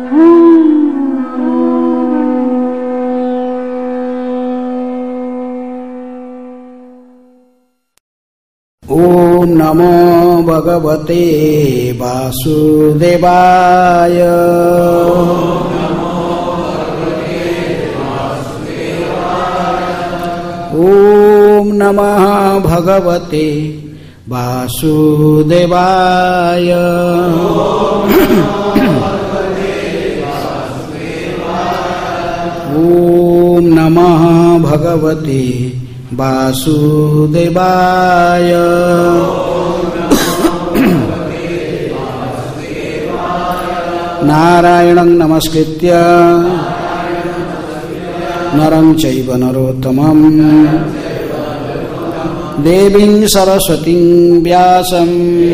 ओम नमो भगवते वासुदेवाय। ओम नमः भगवते वासुदेवाय। ओम नमः भगवते वासुदेवाय। नारायणं नमस्कृत्य नरं चैव नरोत्तमं देवीं सरस्वतीं व्यासं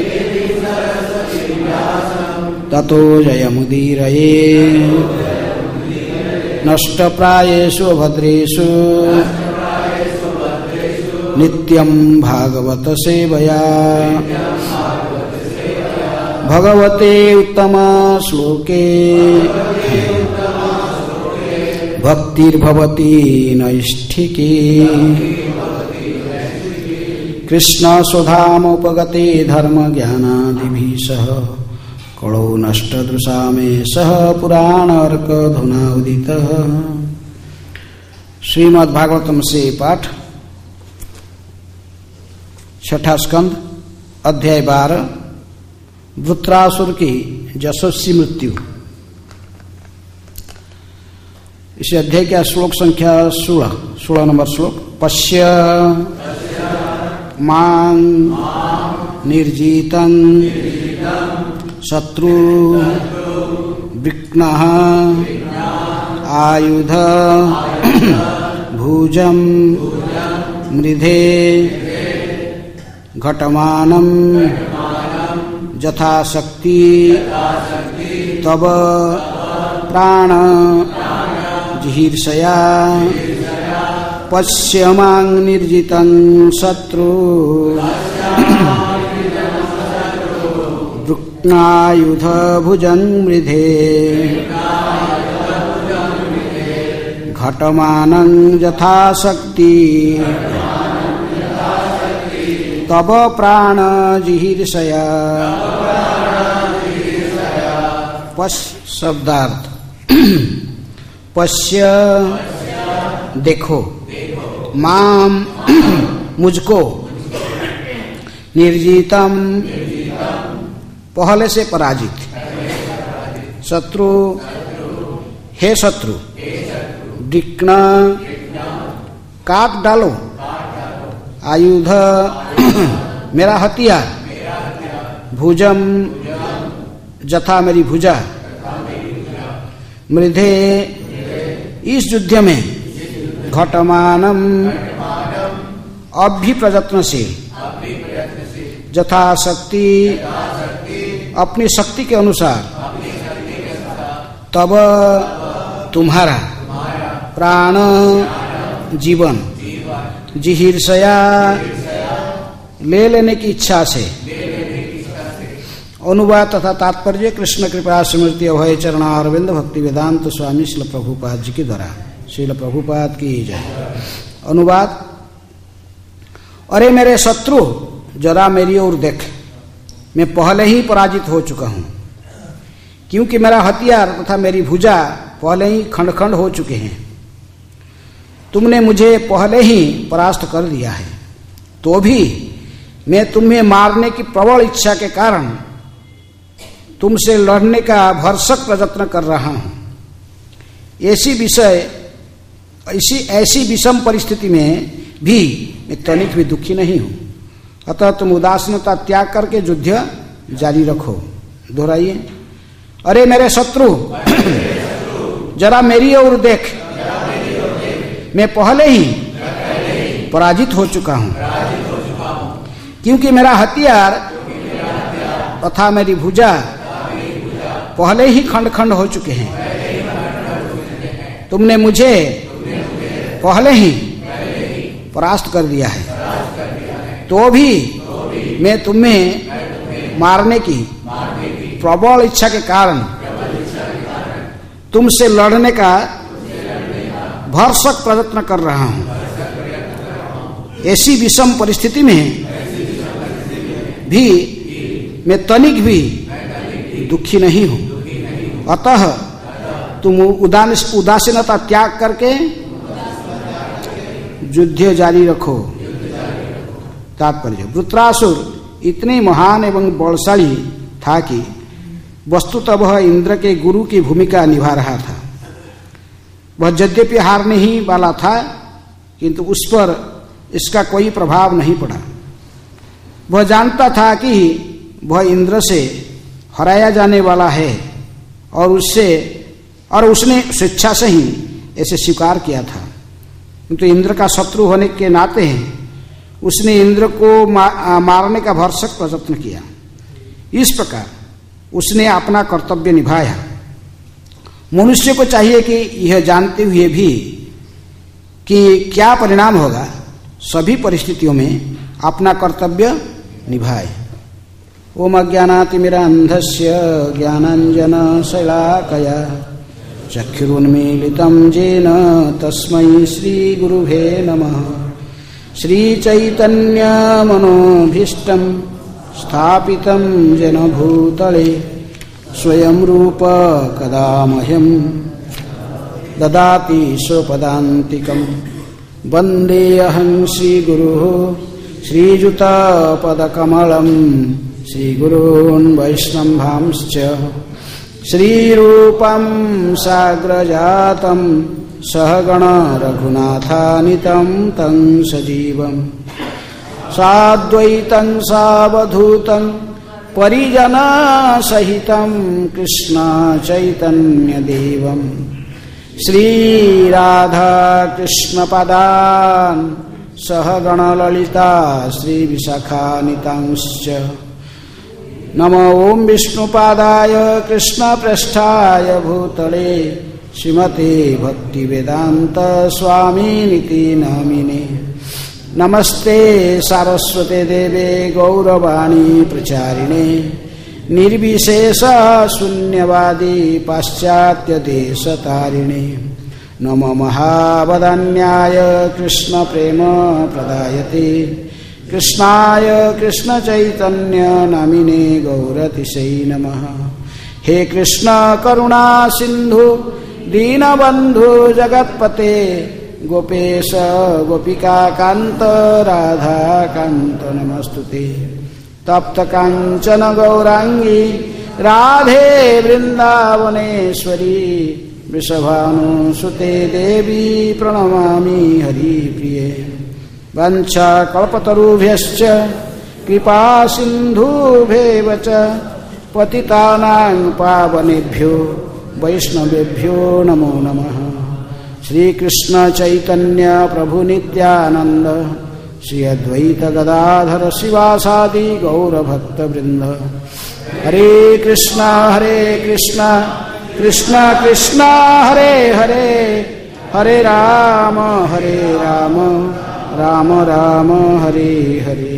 ततो जयमुदीरये। नष्टप्रायेषु भद्रेषु नित्यं भागवत सेवया। भगवते उत्तम श्लोके भक्तिर्भवति नैष्ठिकी। कृष्ण सुधामुपगते धर्म ज्ञानादिभिः सह कलौ नष्टदृशा मे सह पुराण अर्क धुना उदितः। श्रीमद्भागवतम से पाठ। छठा स्कंद अध्याय 12 वृत्रासुर की यशस्वी मृत्यु। इस अध्याय का श्लोक संख्या 16 नंबर श्लोक। पश्य मां निर्जितं शत्रु विघ्नः आयुध भुजं मृधे घटमानं यथाशक्ति तव प्राण जिहीर्षया। पश्य मां निर्जितं शत्रु वृक्नायुध भुजं मृधे घटमानं यथाशक्ति तब प्राण जिहीर्षया। शब्दार्थ। पश्य देखो, माम मुझको, निर्जितम पहले से पराजित, शत्रु हे शत्रु, विघ्न काट डालो, आयुध मेरा हथियार, भुजम जथा मेरी भुजा, मृधे इस युद्ध में, घटमानम अभिप्रयत्न से, यथाशक्ति अपनी शक्ति के अनुसार, तब तुम्हारा प्राण जीवन, जिहीर्षया ले लेने की इच्छा से। अनुवाद तथा तात्पर्य कृष्ण कृपा स्मृति अभय चरणारविंद भक्ति वेदांत स्वामी श्रील प्रभुपाद जी के द्वारा। श्रील प्रभुपाद की जय। अनुवाद। अरे मेरे शत्रु, जरा मेरी ओर देख, मैं पहले ही पराजित हो चुका हूं, क्योंकि मेरा हथियार तथा मेरी भुजा पहले ही खंड खंड हो चुके हैं। तुमने मुझे पहले ही परास्त कर दिया है, तो भी मैं तुम्हें मारने की प्रबल इच्छा के कारण तुमसे लड़ने का भरसक प्रयत्न कर रहा हूं। ऐसी विषम परिस्थिति में भी मैं तनिक भी दुखी नहीं हूं। अतः तुम उदासीनता त्याग करके युद्ध जारी रखो। दोहराइए। अरे मेरे शत्रु, जरा मेरी ओर देख, मैं पहले ही पराजित हो चुका हूं, क्योंकि मेरा हथियार तथा मेरी भुजा पहले ही खंड खंड हो चुके हैं। तुमने मुझे पहले ही परास्त कर दिया है, तो भी मैं तुम्हें मारने की प्रबल इच्छा के कारण तुमसे लड़ने का भरसक प्रयत्न कर रहा हूं। ऐसी विषम परिस्थिति में भी मैं तनिक भी दुखी नहीं हूं। अतः तुम उदासीनता त्याग करके युद्ध जारी रखो। तात्पर्य, वृत्रासुर इतने महान एवं बलशाली था कि वस्तुतः वह इंद्र के गुरु की भूमिका निभा रहा था। वह यद्यपि हारने ही वाला था, किंतु उस पर इसका कोई प्रभाव नहीं पड़ा। वह जानता था कि वह इंद्र से हराया जाने वाला है और उसने स्वेच्छा से ही ऐसे स्वीकार किया था। किंतु इंद्र का शत्रु होने के नाते उसने इंद्र को मारने का भरसक प्रयत्न किया। इस प्रकार उसने अपना कर्तव्य निभाया। मनुष्य को चाहिए कि यह जानते हुए भी कि क्या परिणाम होगा, सभी परिस्थितियों में अपना कर्तव्य निभाए। ओम अज्ञानातिमिरान्धस्य ज्ञानाञ्जनशलाकया चक्षुरुन्मीलितं येन तस्मै श्रीगुरुवे नमः। श्रीचैतन्यमनोभीष्टं स्थापितं येन भूतले स्वयं रूप कदा मह्यं ददाति स्वपदान्तिकं। वन्देऽहं श्रीगुरुः श्रीयुतपदकमलं श्रीगुरून् वैष्णवांश्च। श्रीरूपं साग्रजातं सहगण रघुनाथानितं तं सजीवं साद्वैतं सावधूतं परिजनसहितं कृष्ण चैतन्यदेवं श्रीराधा कृष्णपदान् सहगण ललिता श्रीविशाखानितांश्च। नमो ओं विष्णुपादाय कृष्णप्रेष्ठाय भूतले श्रीमते भक्तिवेदांत स्वामिनिति नामिने। नमस्ते सारस्वते देवे गौरवाणी प्रचारिणे निर्विशेष शून्यवादी पाश्चात्य देशतारिणे। नमो महावदान्याय कृष्ण प्रेम प्रदायते कृष्णाय कृष्ण चैतन्य नामिने गौरतिशै नमः। हे कृष्ण करुणा सिंधु दीनबंधु जगत्पते गोपेश गोपिका कांत राधा कांत नमस्तुते। तप्त कांचन गौरांगी राधे वृंदावनेश्वरी वृषभानुसुते देवी प्रणमामि हरिप्रिये। वंशाकल्पतरुभ्यश्च कृपा सिन्धुभ्येव च पतितानां पावनेभ्यो वैष्णवेभ्यो नमो नमः। श्री कृष्ण चैतन्य प्रभु नित्यानंद श्री अद्वैत गदाधर शिवासादि गौर भक्त वृंद। हरे कृष्णा कृष्ण कृष्ण हरे हरे हरे राम राम राम हरे हरे।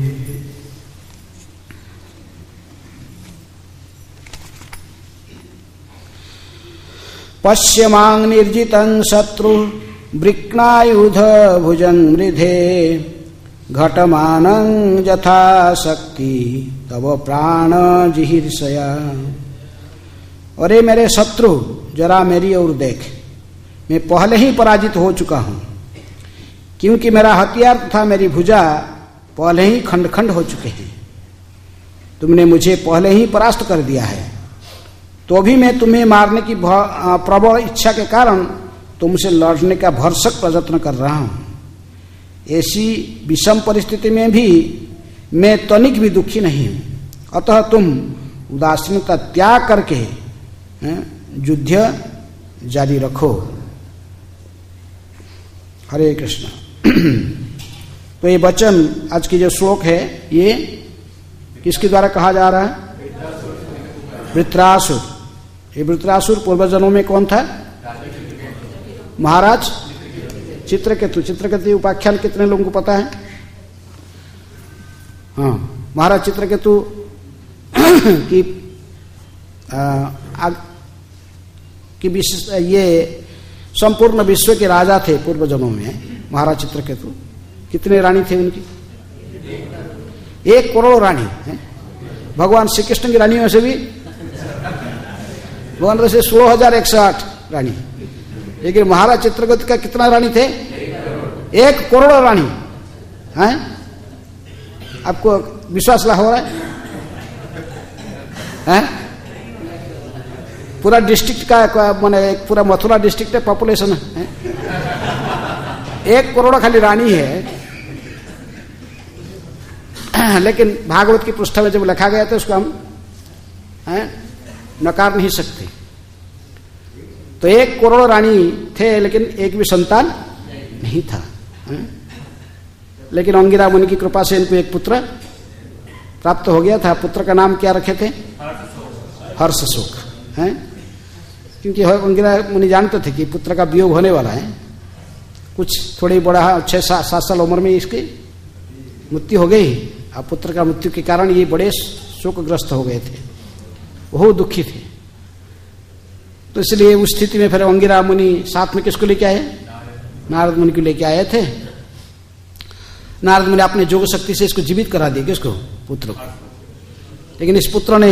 पश्यमां निर्जितं शत्रु वृक्णायुध भुजं मृधे घटमानं यथा शक्ति तव प्राण जिहीर्षया। अरे मेरे शत्रु, जरा मेरी ओर देख, मैं पहले ही पराजित हो चुका हूं, क्योंकि मेरा हथियार तथा मेरी भुजा पहले ही खंड खंड हो चुके हैं। तुमने मुझे पहले ही परास्त कर दिया है, तो भी मैं तुम्हें मारने की प्रबल इच्छा के कारण तुमसे लड़ने का भरसक प्रयत्न कर रहा हूं। ऐसी विषम परिस्थिति में भी मैं तनिक भी दुखी नहीं हूं। अतः तुम उदासीनता त्याग करके युद्ध जारी रखो। हरे कृष्ण। तो ये वचन, आज की जो श्लोक है, ये किसके द्वारा कहा जा रहा है? वृत्रासुर। ये वृत्रासुर पूर्वजन्मों में कौन था? महाराज चित्रकेतु। चित्रकेतु उपाख्यान कितने लोगों को पता है? हाँ, महाराज चित्रकेतु की कि ये संपूर्ण विश्व के राजा थे पूर्व जन्मों में महाराज चित्रकेतु। कितने रानी थे उनकी? 1 करोड़ रानी है। भगवान श्री कृष्ण की रानियों से भी भगवान से 16,108 रानी, लेकिन महाराज चित्रकेतु का कितना रानी थे? 1 करोड़ रानी हैं। आपको विश्वास ला हो रहा है? पूरा डिस्ट्रिक्ट का माने पूरा मथुरा डिस्ट्रिक्ट का पॉपुलेशन है 1 करोड़ खाली रानी है। लेकिन भागवत की पृष्ठ में जब लिखा गया तो उसको हम नकार नहीं सकते। तो 1 करोड़ रानी थे, लेकिन एक भी संतान नहीं था। लेकिन अंगिरा मुनि की कृपा से इनको एक पुत्र प्राप्त हो गया था। पुत्र का नाम क्या रखे थे? हर्ष शोक है, क्योंकि अंगिरा मुनि जानते थे कि पुत्र का वियोग होने वाला है। कुछ थोड़ी बड़ा 6-7 साल उम्र में इसकी मृत्यु हो गई। अब पुत्र का मृत्यु के कारण ये बड़े शोकग्रस्त हो गए थे, बहुत दुखी थे। तो इसलिए उस स्थिति में फिर अंगिरा मुनि साथ में किसको लेके आए? नारद मुनि को लेके आए थे। नारद मुनि अपने जोग शक्ति से इसको जीवित करा दिया, किसको? पुत्र को। लेकिन इस पुत्र ने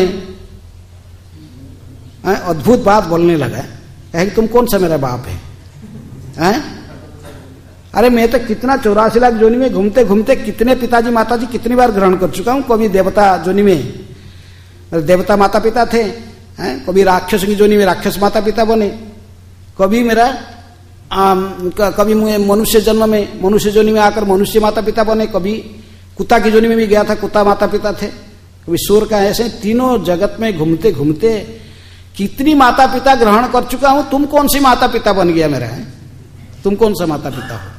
अद्भुत बात बोलने लगा, कहे कि तुम कौन सा मेरा बाप है? अरे मैं तो कितना 84 लाख जोनी में घूमते घूमते कितने पिताजी माताजी कितनी बार ग्रहण कर चुका हूं। कभी देवता जोनी में देवता माता पिता थे, कभी राक्षस की जोनी में राक्षस माता पिता बने, कभी मेरा कभी मनुष्य जन्म में मनुष्य जोनी में आकर मनुष्य माता पिता बने, कभी कुत्ता की जोनी में भी गया था, कुत्ता माता पिता थे, कभी सूर का। ऐसे तीनों जगत में घूमते घूमते कितनी माता पिता ग्रहण कर चुका हूं। तुम कौन सी माता पिता बन गया मेरा? तुम कौन सा माता पिता हो?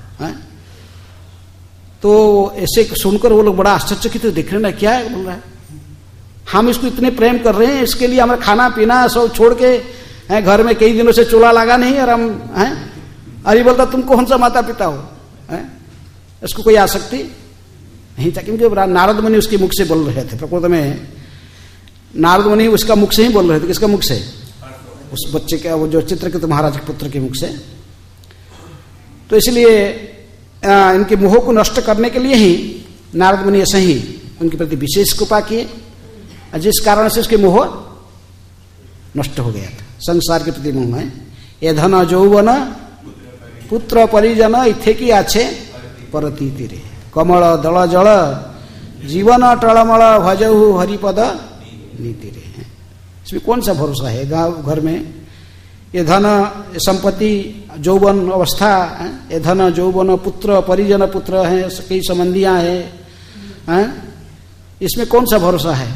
तो ऐसे सुनकर वो लोग बड़ा आश्चर्यचकित देखने ना, क्या है बोल रहा है? हम इसको इतने प्रेम कर रहे हैं, इसके लिए हमें खाना पीना सब छोड़ के घर में कई दिनों से चूल्हा लगा नहीं, और हम अरे बोलता तुम कौन सा माता पिता हो? इसको कोई आसक्ति नहीं था, क्योंकि नारद मुनि उसके मुख से बोल रहे थे। प्रकृति में नारद मुनि उसका मुख से ही बोल रहे थे। किसका मुख से? उस बच्चे का, वो जो चित्रकेतु महाराज के पुत्र के मुख से। तो इसलिए इनके मोह को नष्ट करने के लिए ही नारद मुनि ऐसे ही उनके प्रति विशेष कृपा किए, जिस कारण से उसके मोह नष्ट हो गया था। संसार के प्रति मोह है। ये धन जौवन पुत्र परिजन इथे की आछे परती तीरे, कमल दल जल जीवन टलमल भजहु हरिपद नीति रे। इसमें कौन सा भरोसा है? गांव घर में ये धन संपत्ति जौवन अवस्था, ये धन जौवन पुत्र परिजन, पुत्र है, कई संबंधियां हैं, इसमें कौन सा भरोसा है?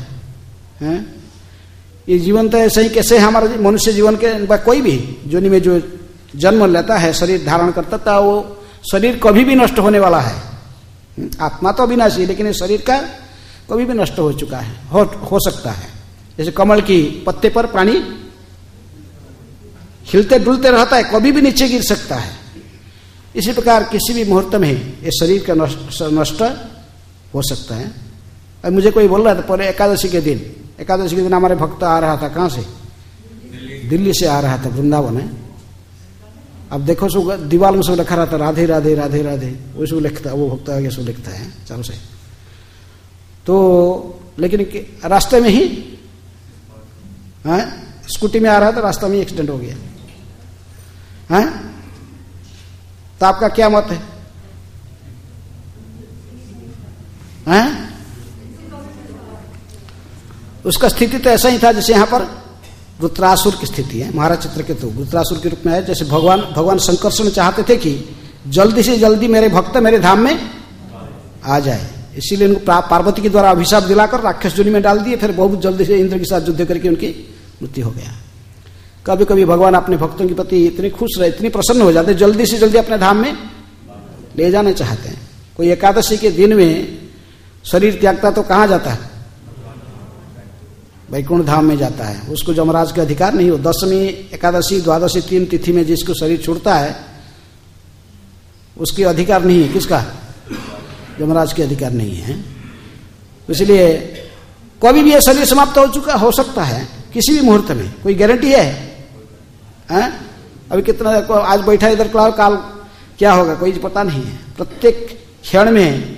ये जीवन तो ऐसे ही कैसे हमारा मनुष्य जीवन के कोई भी जोनी में जो जन्म लेता है, शरीर धारण करता था, वो शरीर कभी भी नष्ट होने वाला है। आत्मा तो अविनाशी, लेकिन ये शरीर का कभी भी नष्ट हो चुका है, हो सकता है। जैसे कमल की पत्ते पर पानी हिलते डुलते रहता है, कभी भी नीचे गिर सकता है। इसी प्रकार किसी भी मुहूर्त में ये शरीर का नष्ट हो सकता है। अब मुझे कोई बोल रहा था पहले एकादशी के दिन हमारे भक्त आ रहा था। कहाँ से? दिल्ली से आ रहा था, वृंदावन है। अब देखो सो दीवार में सब लिखा रहा था राधे राधे राधे राधे, वो सब लिखता, वो भक्त आगे सब लिखता है चारों से। तो लेकिन रास्ते में ही स्कूटी में आ रहा था, रास्ते में एक्सीडेंट हो गया। तो आपका क्या मत है? उसका स्थिति तो ऐसा ही था जैसे यहां पर वृत्रासुर की स्थिति है। महाराज चित्रकेतु वृत्रासुर के रूप में है। जैसे भगवान शंकरषण चाहते थे कि जल्दी से जल्दी मेरे भक्त मेरे धाम में आ जाए, इसीलिए उनको पार्वती के द्वारा अभिशाप दिलाकर राक्षस योनि में डाल दिए। फिर बहुत जल्दी से इंद्र के साथ युद्ध करके उनकी मृत्यु हो गया। कभी कभी भगवान अपने भक्तों के प्रति इतने खुश रहे, इतने प्रसन्न हो जाते, जल्दी से जल्दी अपने धाम में ले जाना चाहते हैं। कोई एकादशी के दिन में शरीर त्यागता तो कहाँ जाता है? वैकुंठ धाम में जाता है। उसको यमराज के अधिकार नहीं हो। दशमी एकादशी द्वादशी 3 तिथि में जिसको शरीर छूटता है उसके अधिकार नहीं है। किसका? यमराज के अधिकार नहीं है। इसलिए कभी भी यह शरीर समाप्त हो सकता है किसी भी मुहूर्त में। कोई गारंटी है? हैं? अभी कितना आज बैठा इधर काल क्या होगा कोई पता नहीं है। प्रत्येक क्षण में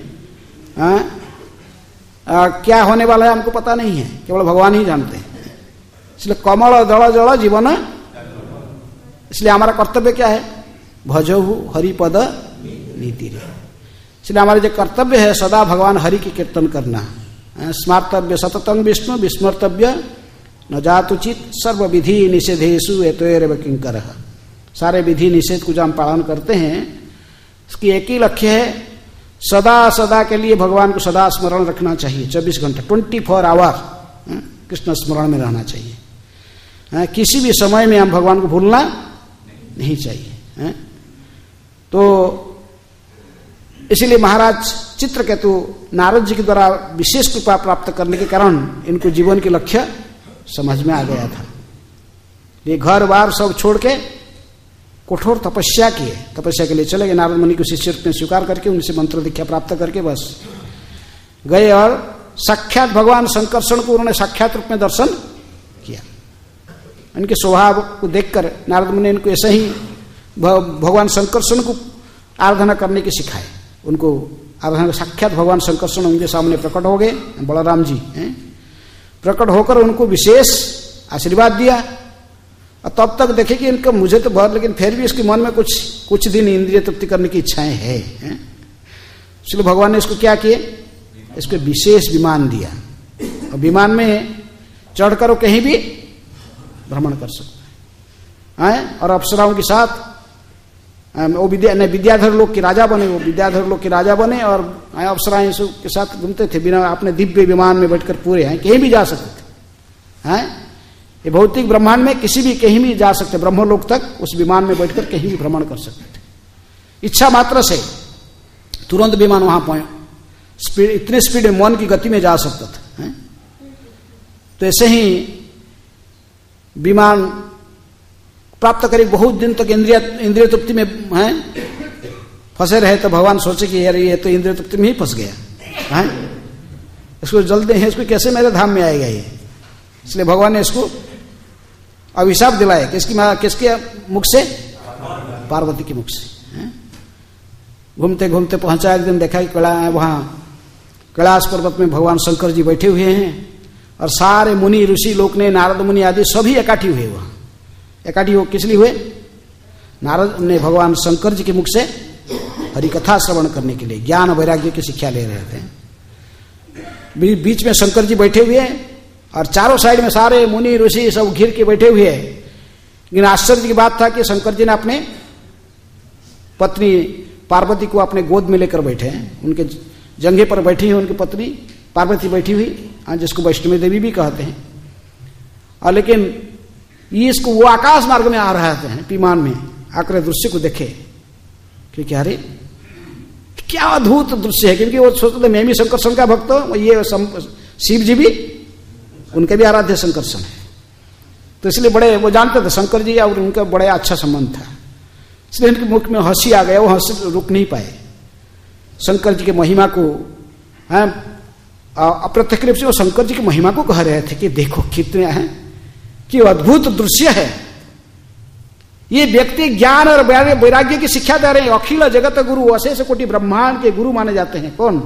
क्या होने वाला है हमको पता नहीं है, केवल भगवान ही जानते हैं। इसलिए कमल दल जल जीवन, इसलिए हमारा कर्तव्य क्या है? भजहु हरिपद नीति रे। इसलिए हमारे जो कर्तव्य है सदा भगवान हरि की कीर्तन करना। स्मार्तव्य सततं विष्णु विस्मर्तव्य न जातुचित सर्व विधि निषेधेषु एतैरेव किंकरः। सारे विधि निषेध को जो हम पालन करते हैं इसकी एक ही लक्ष्य है, सदा सदा के लिए भगवान को सदा स्मरण रखना चाहिए। 24 घंटे 24 आवर कृष्ण स्मरण में रहना चाहिए। किसी भी समय में हम भगवान को भूलना नहीं चाहिए। तो इसीलिए महाराज चित्रकेतु नारद जी के द्वारा विशेष कृपा प्राप्त करने के कारण इनको जीवन के लक्ष्य समझ में आ गया था। ये घर बार सब छोड़ के कठोर तपस्या किए, तपस्या के लिए चले गए। नारद मुनि को शिष्य रूप में स्वीकार करके उनसे मंत्र दीक्षा प्राप्त करके बस गए और साक्षात भगवान शंकरषण को उन्होंने साक्षात रूप में दर्शन किया। इनके स्वभाव को देखकर नारद मुनि इनको ऐसे ही भगवान शंकरषण को आराधना करने की सिखाए। उनको आराधना साक्षात भगवान शंकरषण उनके सामने प्रकट हो गए, बलराम जी प्रकट होकर उनको विशेष आशीर्वाद दिया। और तब तक देखे कि इनका मुझे तो बहुत, लेकिन फिर भी इसके मन में कुछ दिन इंद्रिय तृप्ति करने की इच्छाएं हैं। इसलिए भगवान ने इसको क्या किए, इसको विशेष विमान दिया और विमान में चढ़कर वो कहीं भी भ्रमण कर सकता है। और अप्सराओं के साथ वो विद्याधर लोक के राजा बने, वो विद्याधर लोक के राजा बने और अप्सराएं के साथ घूमते थे। बिना अपने दिव्य विमान में बैठकर पूरे हैं कहीं भी जा सकते थे। ये भौतिक ब्रह्मांड में किसी भी कहीं भी जा सकते, ब्रह्मलोक तक उस विमान में बैठकर कहीं भी भ्रमण कर सकते थे। इच्छा मात्र से तुरंत विमान वहां पहुंचे, स्पीड इतने स्पीड में मन की गति में जा सकता था। तो ऐसे ही विमान प्राप्त करी, बहुत दिन तक इंद्रिय तृप्ति में फंसे रहे। तो भगवान सोचे कि यार ये तो इंद्रिय तृप्ति में ही फंस गया है, इसको जल्दी है, इसको कैसे मेरे धाम में आएगा ये। इसलिए भगवान ने इसको अभिशाप दिलाया किसके मुख से? पार्वती के मुख से। घूमते घूमते पहुंचा, एक दिन देखा कि वहां कैलाश पर्वत में भगवान शंकर जी बैठे हुए हैं और सारे मुनि ऋषि लोग ने, नारद मुनि आदि सभी इकट्ठी हुए। वहां इकट्ठी हो किस लिए हुए? नारद ने भगवान शंकर जी के मुख से हरिकथा श्रवण करने के लिए, ज्ञान वैराग्य की शिक्षा ले रहे थे। बीच में शंकर जी बैठे हुए और चारों साइड में सारे मुनि ऋषि सब घिर के बैठे हुए हैं। लेकिन आश्चर्य की बात था कि शंकर जी ने अपने पत्नी पार्वती को अपने गोद में लेकर बैठे हैं। उनके जंघे पर बैठी है उनकी पत्नी पार्वती बैठी हुई, जिसको वैष्णवी देवी भी कहते हैं। और लेकिन ये इसको वो आकाश मार्ग में आ रहे थे विमान में, आकर दृश्य को देखे कि क्या रे क्या अद्भुत दृश्य है। क्योंकि वो सोचते थे मैं भी शंकरषण का भक्त हूं, ये शिव जी भी उनके भी आराध्य शंकरषण है। तो इसलिए बड़े वो जानते थे शंकर जी और उनका बड़े अच्छा संबंध था। इसलिए उनके मुख में हंसी आ गया, वो हंसी रुक नहीं पाए। शंकर जी के महिमा को अप्रत्यक्ष रूप से वो शंकर जी की महिमा को कह रहे थे कि देखो कितने हैं, कि अद्भुत दृश्य है। ये व्यक्ति ज्ञान और वैराग्य की शिक्षा दे रहे हैं। अखिल जगत गुरु, अशेष कोटि ब्रह्मांड के गुरु माने जाते हैं। कौन?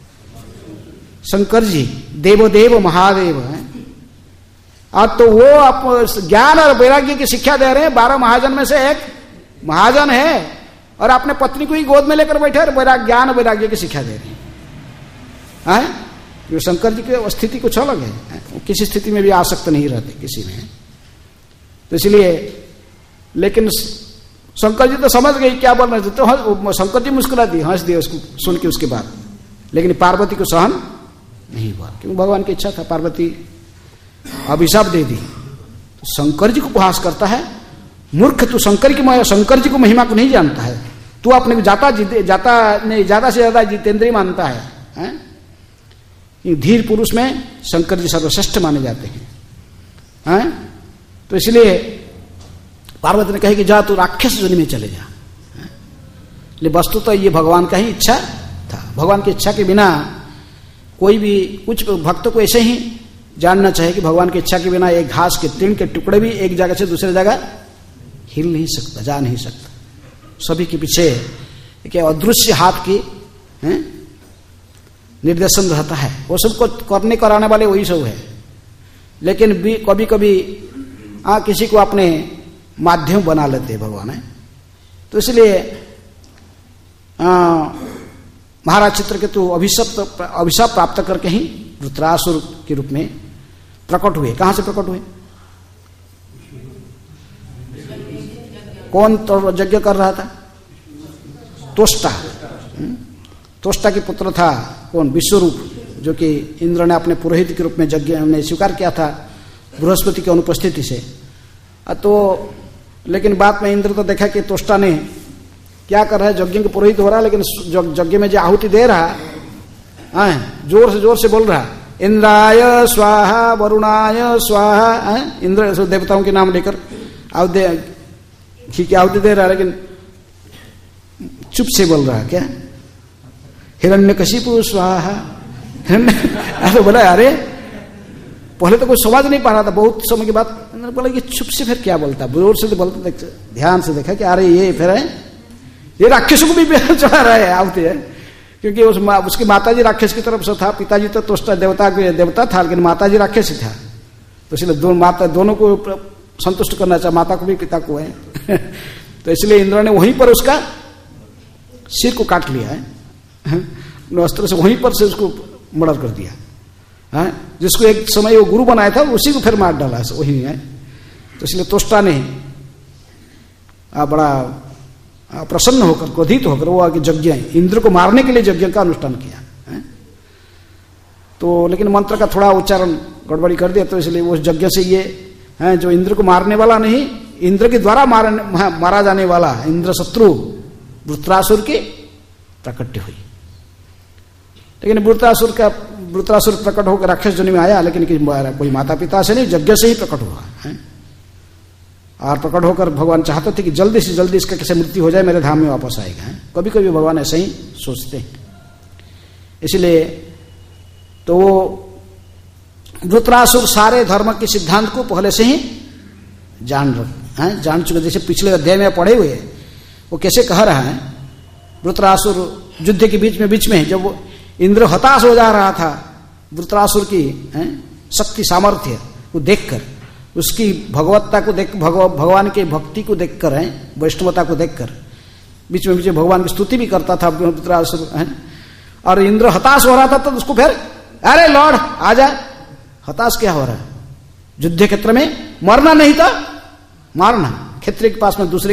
शंकर जी, देवदेव महादेव है। अब तो वो ज्ञान और वैराग्य की शिक्षा दे रहे हैं। 12 महाजन में से एक महाजन है और अपने पत्नी को ही गोद में लेकर बैठे और ज्ञान वैराग्य की शिक्षा दे रहे हैं। जो शंकर जी की स्थिति कुछ अलग है, वो किसी स्थिति में भी आसक्त नहीं रहते किसी में। तो इसलिए, लेकिन शंकर जी तो समझ गए क्या बोल रहे थे, तो शंकर जी मुस्कुरा दिए, हंस दिए उसको सुन के उसके बाद। लेकिन पार्वती को सहन नहीं हुआ, क्योंकि भगवान की इच्छा था। पार्वती अभिशाप दे दी। तो शंकर जी को उपहास करता है, मूर्ख तू शंकर जी को महिमा को नहीं जानता है। तू अपने को ज्यादा से ज्यादा जितेंद्रिय मानता है। धीर पुरुष में शंकर जी सर्वश्रेष्ठ माने जाते हैं। तो इसलिए पार्वती ने कहा कि जा तू राक्षस योनि में चले जा। लेकिन वस्तु तो ये भगवान का ही इच्छा था। भगवान की इच्छा के बिना कोई भी, कुछ भक्त को ऐसे ही जानना चाहिए कि भगवान की इच्छा के बिना एक घास के तृण के टुकड़े भी एक जगह से दूसरे जगह हिल नहीं सकता, जा नहीं सकता। सभी के पीछे एक अदृश्य हाथ की निर्देशन रहता है। वो सबको करने कराने वाले वही सब है। लेकिन कभी कभी किसी को अपने माध्यम बना लेते हैं भगवान है। तो इसलिए महाराज चित्रकेतु अभिशाप प्राप्त करके ही वृत्रासुर के रूप में प्रकट हुए। कहां से प्रकट हुए? कौन तो यज्ञ कर रहा था? तोष्टा। तोष्टा की पुत्र था कौन? विश्वरूप, जो कि इंद्र ने अपने पुरोहित के रूप में यज्ञ में स्वीकार किया था बृहस्पति की अनुपस्थिति से। तो लेकिन बाद में इंद्र तो देखा कि तोष्टा ने क्या कर रहा है, यज्ञ के पुरोहित हो रहा है, लेकिन यज्ञ में जो आहुति दे रहा है जोर से बोल रहा है, इंद्राय स्वाहा वरुणाय स्वाहा। इंद्र देवताओं के नाम लेकर आहुति दे रहा है, लेकिन चुप से बोल रहा है। क्या? हिरण्यकशिपु स्वाहा। ऐसे बोला, अरे पहले तो कोई समझ नहीं पा रहा था। बहुत समय के बाद बोला कि चुप से फिर क्या बोलता, जोर से तो बोलता। ध्यान से देखा कि अरे ये फिर है, ये राक्षसों को भी चढ़ा रहा है आहुति है। क्योंकि उसकी माताजी राक्षस की तरफ से था, पिताजी तो तोष्टा देवता था, लेकिन माताजी राक्षस ही था। तो इसलिए दोनों को संतुष्ट करना चाहा, माता को भी पिता को है। तो इसलिए इंद्र ने वहीं पर उसका सिर को काट लिया है, अस्त्र से वहीं पर से उसको मर्डर कर दिया है। जिसको एक समय वो गुरु बनाया था उसी को फिर मार डाला वही है। तो इसलिए तोष्टा ने बड़ा प्रसन्न होकर, क्रोधित होकर वो आगे यज्ञ, इंद्र को मारने के लिए यज्ञ का अनुष्ठान किया है। तो लेकिन मंत्र का थोड़ा उच्चारण गड़बड़ी कर दिया, तो इसलिए उस यज्ञ से ये है जो इंद्र को मारने वाला नहीं, इंद्र के द्वारा मारा जाने वाला इंद्र शत्रु वृत्रासुर की प्रकट हुई। लेकिन वृत्रासुर प्रकट होकर राक्षस जन्म में आया, लेकिन कोई माता पिता से नहीं, यज्ञ से ही प्रकट हुआ है। और प्रकट होकर भगवान चाहते थे कि जल्दी से जल्दी इसका कैसे मृत्यु हो जाए, मेरे धाम में वापस आएगा है। कभी कभी भगवान ऐसे ही सोचते हैं। इसलिए तो वो वृत्रासुर सारे धर्म के सिद्धांत को पहले से ही जान चुके। जैसे पिछले अध्याय में पढ़े हुए वो कैसे कह रहा है, वृत्रासुर युद्ध के बीच में जब वो इंद्र हताश हो जा रहा था वृत्रासुर की शक्ति सामर्थ्य को देखकर, उसकी भगवत्ता को देख, भगवान की भक्ति को देखकर, वैष्णवता को देखकर बीच में भगवान की स्तुति भी करता था वृत्रासुर। और इंद्र हताश हो रहा था, तो उसको फिर अरे लॉर्ड आ जा। हताश क्या हो रहा है? युद्ध क्षेत्र में मरना नहीं था मारना। क्षत्रिय के पास में दूसरे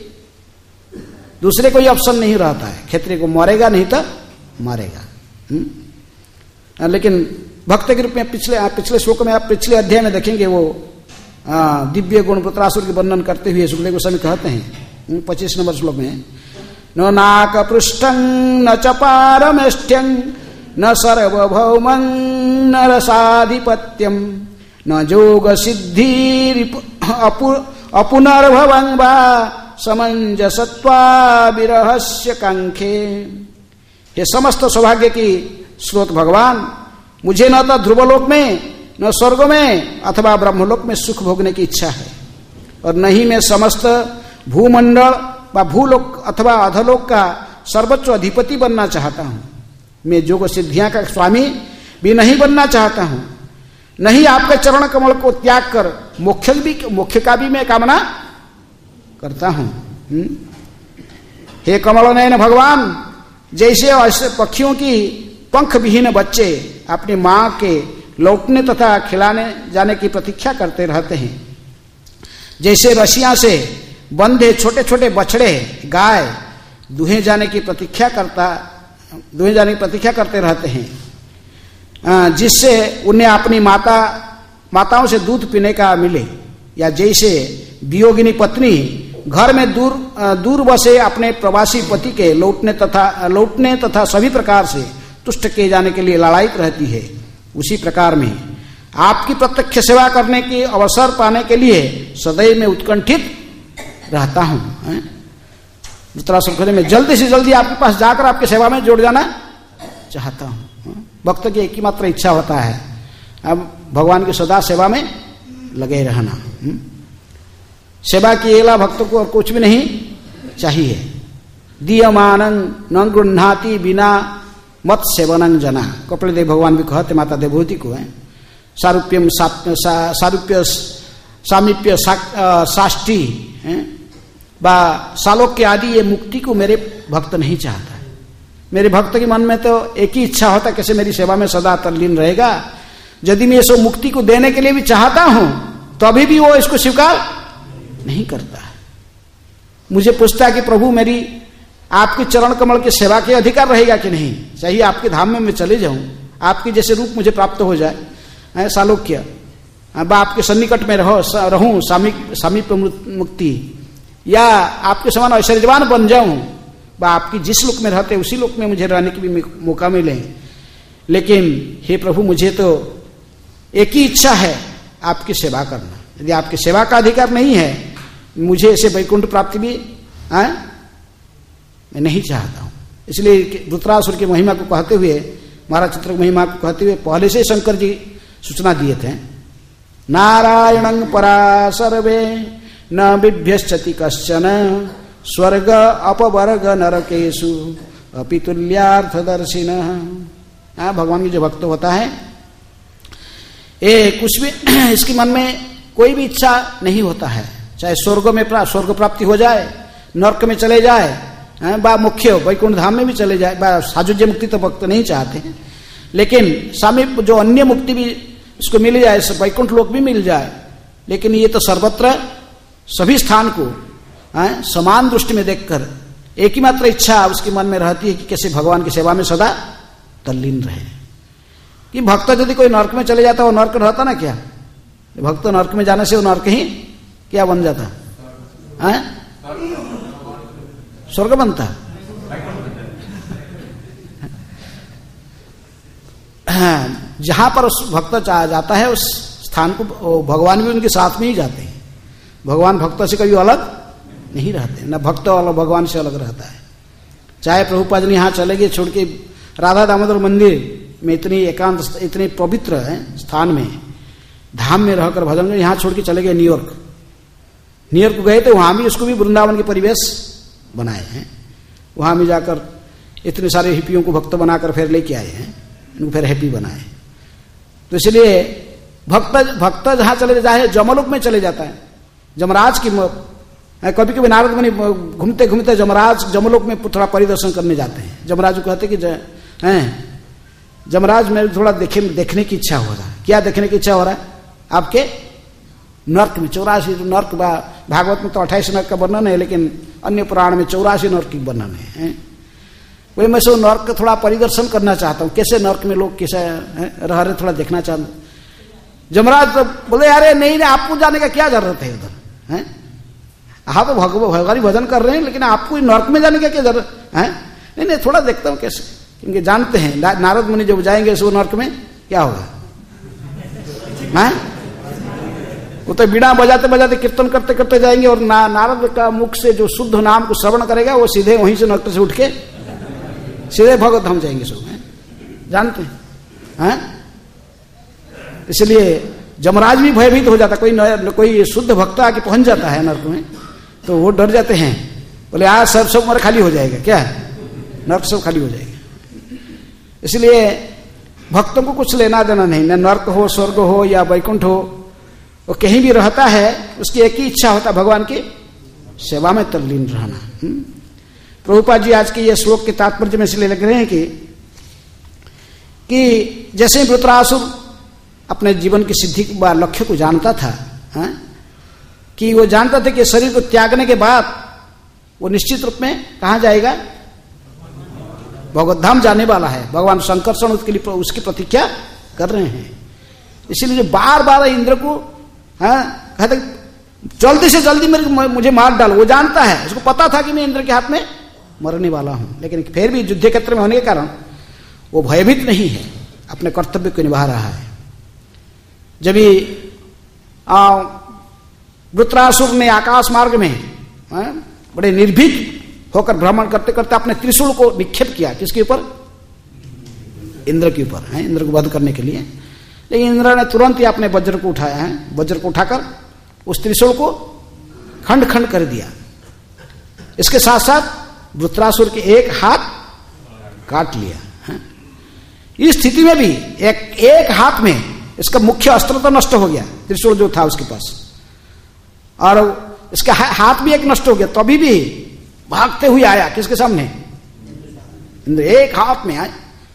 कोई ऑप्शन नहीं रहता है। क्षत्रिय को मरेगा नहीं तो मारेगा। लेकिन भक्त के रूप में पिछले श्लोक में, आप पिछले अध्याय में देखेंगे, वो दिव्य गुण वृत्रासुर के वर्णन करते हुए सुखदेव गोस्वामी कहते हैं 25 नंबर श्लोक में, न नाक पृष्ठं न च पारमेष्ठ्यं न सर्वभौमं न रसाधिपत्यं न जोग सिद्धि अपुनर्भवं वा समंजसत्वा विरहस्य कांखे। ये समस्त सौभाग्य की स्रोत भगवान, मुझे न तो ध्रुवलोक में न स्वर्ग में अथवा ब्रह्मलोक में सुख भोगने की इच्छा है, और न ही मैं समस्त भूमंडल व भूलोक अथवा अधलोक का सर्वोच्च अधिपति बनना चाहता हूं। मैं योग सिद्धियां का स्वामी भी नहीं बनना चाहता हूं, नहीं आपके चरण कमल को त्याग कर मोक्ष का भी मैं कामना करता हूं। हे कमल नयन भगवान, जैसे ऐसे पक्षियों की पंख विहीन बच्चे अपनी मां के लौटने तथा खिलाने जाने की प्रतीक्षा करते रहते हैं, जैसे रस्सियां से बंधे छोटे छोटे बछड़े गाय दुहे जाने की प्रतीक्षा करते रहते हैं, जिससे उन्हें अपनी माताओं से दूध पीने का मिले, या जैसे वियोगिनी पत्नी घर में दूर बसे अपने प्रवासी पति के लौटने तथा सभी प्रकार से तुष्ट किए जाने के लिए लालायित रहती है, उसी प्रकार में आपकी प्रत्यक्ष सेवा करने की अवसर पाने के लिए सदैव में उत्कंठित रहता हूं। वृत्रासुर में जल्दी से जल्दी आपके पास जाकर आपकी सेवा में जुड़ जाना चाहता हूं। भक्त की एक ही मात्र इच्छा होता है, अब भगवान की सदा सेवा में लगे रहना। सेवा की अगला भक्त को और कुछ भी नहीं चाहिए। दीयमानं न गृह्णाति बिना मत सेवनं जना। कपिल देव भगवान भी कहते माता देवहूति को है, सारूप्यम सारूप्य सामीप्य साष्टी बा सालोक्य आदि ये मुक्ति को मेरे भक्त नहीं चाहता। मेरे भक्त के मन में तो एक ही इच्छा होता है, कैसे मेरी सेवा में सदा तल्लीन रहेगा। यदि मैं इसको मुक्ति को देने के लिए भी चाहता हूं तो अभी भी वो इसको स्वीकार नहीं करता। मुझे पूछता है कि प्रभु मेरी आपके चरण कमल की सेवा के अधिकार रहेगा कि नहीं, चाहिए आपके धाम में मैं चले जाऊं, आपके जैसे रूप मुझे प्राप्त हो जाए, सालोक्य बा आपके सन्निकट में रहूं, सामीप्य मुक्ति, या आपके समान ऐश्वर्यवान बन जाऊं, बा आपकी जिस लोक में रहते उसी लोक में मुझे रहने की भी मौका मिले। लेकिन हे प्रभु मुझे तो एक ही इच्छा है, आपकी सेवा करना। यदि आपकी सेवा का अधिकार नहीं है, मुझे ऐसे वैकुंठ प्राप्ति भी मैं नहीं चाहता हूं। इसलिए वृत्रासुर की महिमा को कहते हुए, महाराज चित्र महिमा को कहते हुए पहले से शंकर जी सूचना दिए थे, नारायणं परा सर्वे न बिभ्यश्चति कश्चन स्वर्ग अपवर्ग नरकेशु अपितुल्यार्थदर्शिनः। भगवान की जो भक्त होता है ये कुछ भी इसके मन में कोई भी इच्छा नहीं होता है, चाहे स्वर्ग में स्वर्ग प्राप्ति हो जाए, नरक में चले जाए, बा मुख्य वैकुंठ धाम में भी चले जाए, बा साजुज्य मुक्ति तो भक्त नहीं चाहते हैं, लेकिन सामीप जो अन्य मुक्ति भी इसको मिल जाए, वैकुंठ लोक भी मिल जाए, लेकिन ये तो सर्वत्र सभी स्थान को समान दृष्टि में देखकर एक ही मात्र इच्छा उसके मन में रहती है कि कैसे भगवान की सेवा में सदा तल्लीन रहे। कि भक्त यदि कोई नरक में चले जाता वो नरक रहता ना क्या? भक्त नरक में जाने से वो नरक ही क्या बन जाता है? स्वर्ग बनता। जहां पर उस भक्त जाता है उस स्थान को भगवान भी उनके साथ में ही जाते हैं। भगवान भक्त से कभी अलग नहीं रहते, न भक्त अलग भगवान से अलग रहता है। चाहे प्रभुपाद जी यहाँ चले गए छोड़ के राधा दामोदर मंदिर में इतनी एकांत इतनी पवित्र है स्थान में धाम में रहकर भजन में, यहाँ छोड़ के चले गए न्यूयॉर्क गए तो वहां भी उसको भी वृंदावन के परिवेश बनाए हैं। वहां भी जाकर इतने सारे हिप्पियों को भक्त बनाकर फिर लेके आए हैं, उनको फिर हैप्पी बनाए। तो इसलिए भक्त जहां चले जाए जमलोक में चले जाता है। जमराज की कभी कभी नारद मुनि घूमते घूमते जमलोक में थोड़ा परिदर्शन करने जाते हैं। जमराज को कहते कि जमराज मेरे थोड़ा देखने की इच्छा हो रहा है। क्या देखने की इच्छा हो रहा है? आपके नर्क में 84 नर्क, भागवत में तो 28 नर्क का वर्णन है, लेकिन अन्य पुराण में 84 नर्क की वर्णन है। वही मैं सो नर्क थोड़ा परिदर्शन करना चाहता हूँ, कैसे नर्क में लोग कैसे रह रहे थोड़ा देखना चाहता हूँ। जमराज तो बोले अरे नहीं आपको जाने का क्या जरूरत है उधर है? आप तो भगवान भजन कर रहे हैं, लेकिन आपको नर्क में जाने का क्या जरूरत है? नहीं थोड़ा देखता हूँ कैसे, क्योंकि जानते हैं नारद मुनि जब जाएंगे सो नर्क में क्या होगा है? वो तो बीड़ा बजाते बजाते कीर्तन करते करते जाएंगे और नारद का मुख से जो शुद्ध नाम को श्रवण करेगा वो सीधे वहीं से नर्क से उठ के सीधे भगवत धाम जाएंगे सब, जानते हैं? इसलिए जमराज भी भयभीत हो जाता। कोई शुद्ध भक्त आके पहुंच जाता है नर्क में तो वो डर जाते हैं, बोले आज सब मर खाली हो जाएगा, क्या नर्क सब खाली हो जाएगा। इसलिए भक्तों को कुछ लेना देना नहीं, न नर्क हो स्वर्ग हो या वैकुंठ हो, वो कहीं भी रहता है उसकी एक ही इच्छा होता है भगवान की सेवा में तल्लीन रहना। प्रभुपाद जी आज के ये श्लोक के तात्पर्य में इसलिए लग रहे हैं कि जैसे वृत्रासुर अपने जीवन की सिद्धि के लक्ष्य को जानता था, कि वो जानता था कि शरीर को त्यागने के बाद वो निश्चित रूप में कहां जाएगा? भगवत धाम जाने वाला है। भगवान शंकरषण उसके लिए उसकी प्रतीक्षा कर रहे हैं। इसीलिए बार बार इंद्र को कहते जल्दी से जल्दी मुझे मार डालो। वो जानता है, उसको पता था कि मैं इंद्र के हाथ में मरने वाला हूं, लेकिन फिर भी युद्ध क्षेत्र में होने के कारण वो भयभीत नहीं है, अपने कर्तव्य को निभा रहा है। जब वृत्रासुर ने आकाश मार्ग में बड़े निर्भीक होकर भ्रमण करते करते अपने त्रिशूल को निक्षेप किया, किसके ऊपर? इंद्र के ऊपर, इंद्र को वध करने के लिए। लेकिन इंद्र ने तुरंत ही अपने वज्र को उठाया है, वज्र को उठाकर उस त्रिशूल को खंड खंड कर दिया। इसके साथ साथ वृत्रासुर के एक हाथ काट लिया। इस स्थिति में भी एक हाथ में इसका मुख्य अस्त्र तो नष्ट हो गया, त्रिशूल जो था उसके पास, और इसका हाथ भी एक नष्ट हो गया। तभी भी भागते हुए आया किसके सामने? इंद्र। एक हाथ में आए,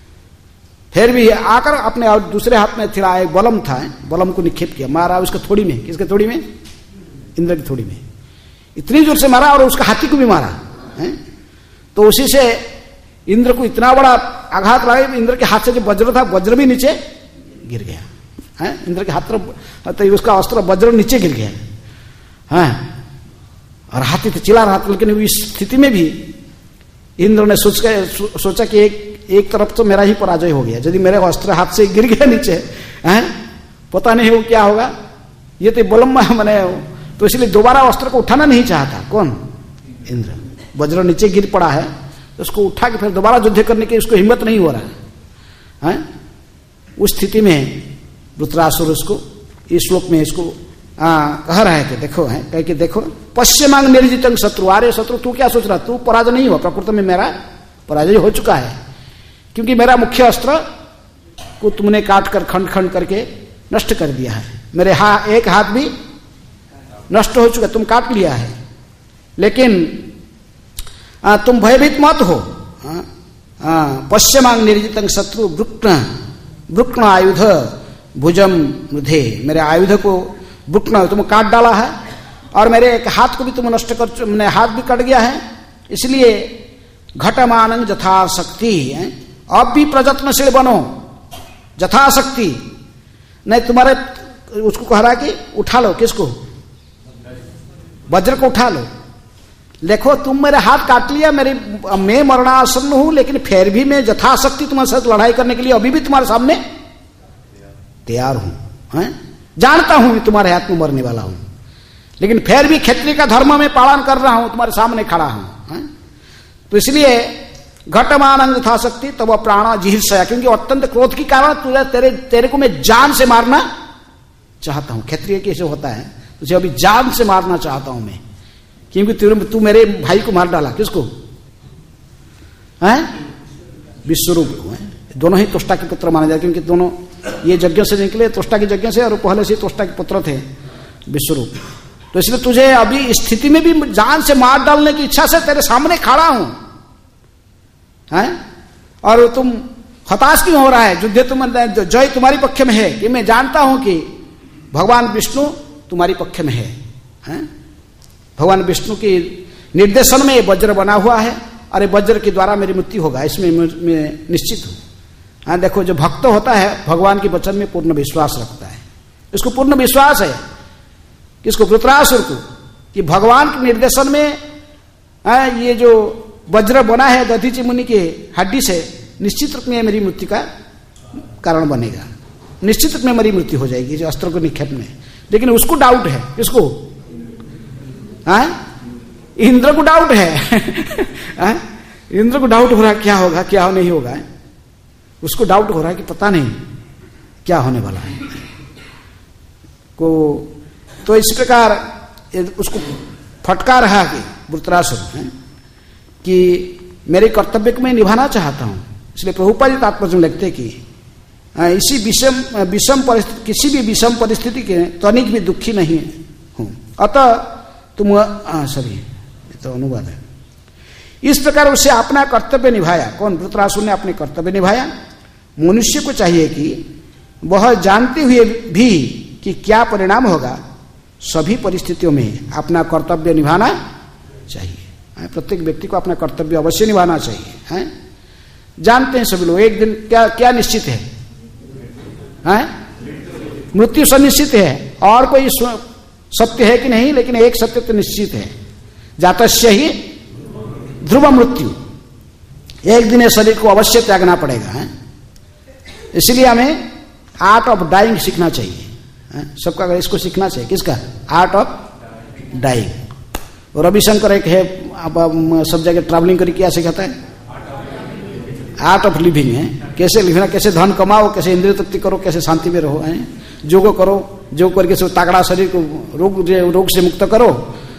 फिर भी आकर अपने और दूसरे हाथ में थिरा एक बलम था, बलम को निक्षेप किया, मारा उसके थोड़ी में। किसके थोड़ी में? इंद्र की थोड़ी में। इतनी जोर से मारा और उसका हाथी को भी मारा है। तो उसी से इंद्र को इतना बड़ा आघात लगा, इंद्र के हाथ से जो वज्र था, वज्र भी नीचे गिर गया है। इंद्र के हाथ तो उसका अस्त्र वज्र नीचे गिर गया है। और हाथी तो चिल्ला रहा था, लेकिन इस स्थिति में भी इंद्र ने सोचा कि एक तरफ तो मेरा ही पराजय हो गया, यदि मेरे अस्त्र हाथ से गिर गया नीचे है, पता नहीं वो क्या होगा। ये तो बलम मैंने, तो इसलिए दोबारा अस्त्र को उठाना नहीं चाहता। कौन? इंद्र। वज्र नीचे गिर पड़ा है, तो उसको उठा के फिर दोबारा युद्ध करने की उसको हिम्मत नहीं हो रहा है। उस स्थिति में वृत्रासुर उसको इस श्लोक में इसको कह रहा है कि देखो है, कह के देखो, पश्चिमांग निर्जितंग शत्रु। अरे शत्रु तू क्या सोच रहा, तू पराजय नहीं हुआ, प्रकृति में मेरा पराजय हो चुका है, क्योंकि मेरा मुख्य अस्त्र को तुमने काट कर खंड खंड करके नष्ट कर दिया है। मेरे एक हाथ भी नष्ट हो चुका, तुम काट लिया है। लेकिन तुम भयभीत मत हो। पश्चिमांग निर्जितंग शत्रु वृक्ण आयुध भुजम मुधे। मेरे आयुध को वृक्ण तुम काट डाला है, और मेरे एक हाथ को भी तुम नष्ट कर, मैंने हाथ भी कट गया है। इसलिए घटमानं यथाशक्ति, अब भी प्रयत्नशील बनो, यथाशक्ति। नहीं तुम्हारे, उसको कह रहा कि उठा लो, किसको? वज्र को उठा लो। देखो तुम मेरे हाथ काट लिया, मैं मरणासन्न हूं, लेकिन फिर भी मैं यथाशक्ति तुम्हारे साथ लड़ाई करने के लिए अभी भी तुम्हारे सामने तैयार हूं। जानता हूं मैं तुम्हारे हाथ में मरने वाला हूं, लेकिन फिर भी क्षत्रिय का धर्म में पालन कर रहा हूं, तुम्हारे सामने खड़ा हूं। तो इसलिए घटमानं यथाशक्ति तब प्राण जिहिर्षया, क्योंकि अत्यंत क्रोध के कारण तेरे को मैं जान से मारना चाहता हूं। क्षत्रिय कैसे होता है, तुझे अभी जान से मारना चाहता हूं मैं, क्योंकि तू मेरे भाई को मार डाला। किसको? विश्वरूप को। दोनों ही त्वष्टा के पुत्र माने जाए, क्योंकि दोनों ये यज्ञ से निकले, त्वष्टा के यज्ञ से, और पहले से त्वष्टा के पुत्र थे विश्वरूप। तो इसलिए तुझे अभी स्थिति में भी जान से मार डालने की इच्छा से तेरे सामने खड़ा हूं, और तुम हताश क्यों हो रहा है? युद्ध जय तुम्हारी पक्ष में है, कि मैं जानता हूं कि भगवान विष्णु तुम्हारी पक्ष में है। भगवान विष्णु के निर्देशन में वज्र बना हुआ है, और वज्र के द्वारा मेरी मृत्यु होगा, इसमें मैं निश्चित हूं। देखो, जो भक्त होता है भगवान के वचन में पूर्ण विश्वास रखता है, इसको पूर्ण विश्वास है। किसको? वृत्रासुर को, कि भगवान के निर्देशन में ये जो वज्र बना है दधीचि मुनि के हड्डी से, निश्चित रूप में मेरी मृत्यु का कारण बनेगा, निश्चित रूप में मेरी मृत्यु हो जाएगी जो अस्त्र को निक्षेप में। लेकिन उसको डाउट है। किसको? इंद्र को डाउट है। इंद्र को डाउट हो रहा है क्या होगा, क्या नहीं होगा। उसको डाउट हो रहा है कि पता नहीं क्या होने वाला है को। तो इस प्रकार उसको फटका रहा कि वृत्रासुर कि मेरे कर्तव्य को मैं निभाना चाहता हूं। इसलिए प्रभुपाद जी तात्पर्य में लिखते कि इसी विषम परिस्थिति, किसी भी विषम परिस्थिति के तनिक भी दुखी नहीं हूं, अतः तुम सॉरी, तो अनुवाद है। इस प्रकार उससे अपना कर्तव्य निभाया। कौन? वृत्रासुर ने अपने कर्तव्य निभाया। मनुष्य को चाहिए कि वह जानते हुए भी कि क्या परिणाम होगा, सभी परिस्थितियों में अपना कर्तव्य निभाना चाहिए। प्रत्येक व्यक्ति को अपना कर्तव्य अवश्य निभाना चाहिए। जानते हैं सभी लोग, एक दिन क्या निश्चित है? मृत्यु सुनिश्चित है, और कोई सत्य है कि नहीं, लेकिन एक सत्य तो निश्चित है, जातस्य ही ध्रुव मृत्यु। एक दिन शरीर को अवश्य त्यागना पड़ेगा। इसलिए हमें आर्ट ऑफ डाइंग सीखना चाहिए। सबका इसको सीखना चाहिए। किसका? Art of dying. और रविशंकर एक है, आप सब जगह ट्रैवलिंग करके क्या सिखाता है? आर्ट ऑफ लिविंग है। कैसे लिखना, कैसे धन कमाओ, कैसे इंद्रिय तृप्ति करो, कैसे शांति में रहो। योग करो, योग करके सब तागड़ा शरीर को रोग से मुक्त करो,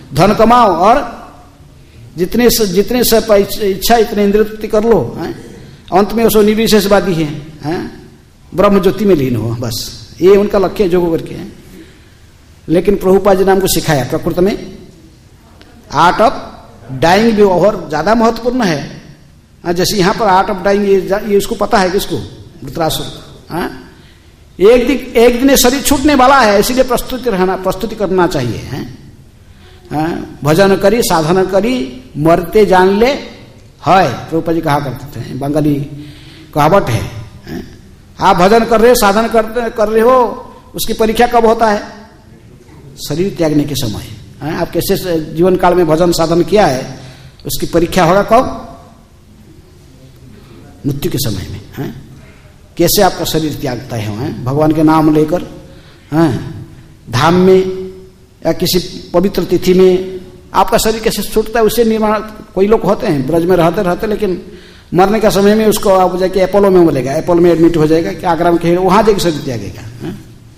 धन कमाओ और जितने सब इच्छा इतने इंद्रिय तृप्ति कर लो, अंत में उसको निर्विशेषवादी है, ब्रह्म ज्योति में लीन हो, बस ये उनका लक्ष्य है जोग करके। लेकिन प्रभुपाद जी ने हमको सिखाया प्रकृत में आर्ट ऑफ डाइंग भी और ज्यादा महत्वपूर्ण है। जैसे यहाँ पर आर्ट ऑफ डाइंग ये उसको पता है, किसको? वृत्रासुर। एक दिन शरीर छूटने वाला है, इसीलिए प्रस्तुति करना चाहिए है। भजन करी साधन करी मरते जान ले है, प्रभुपाद जी कहा करते थे, बंगाली कहावत है। आप भजन कर रहे हो, साधन कर रहे हो, उसकी परीक्षा कब होता है? शरीर त्यागने के समय। आप कैसे जीवन काल में भजन साधन किया है, उसकी परीक्षा होगा कब? मृत्यु के समय में। कैसे आपका शरीर त्यागता है भगवान के नाम लेकर, धाम में या किसी पवित्र तिथि में आपका शरीर कैसे छूटता है, उससे निर्माण। कोई लोग होते हैं ब्रज में रहते लेकिन मरने का समय में उसको आप जाके अपोलो में मिलेगा, अपोलो में एडमिट हो जाएगा कि आगरा में वहां जाके शरीर त्यागेगा।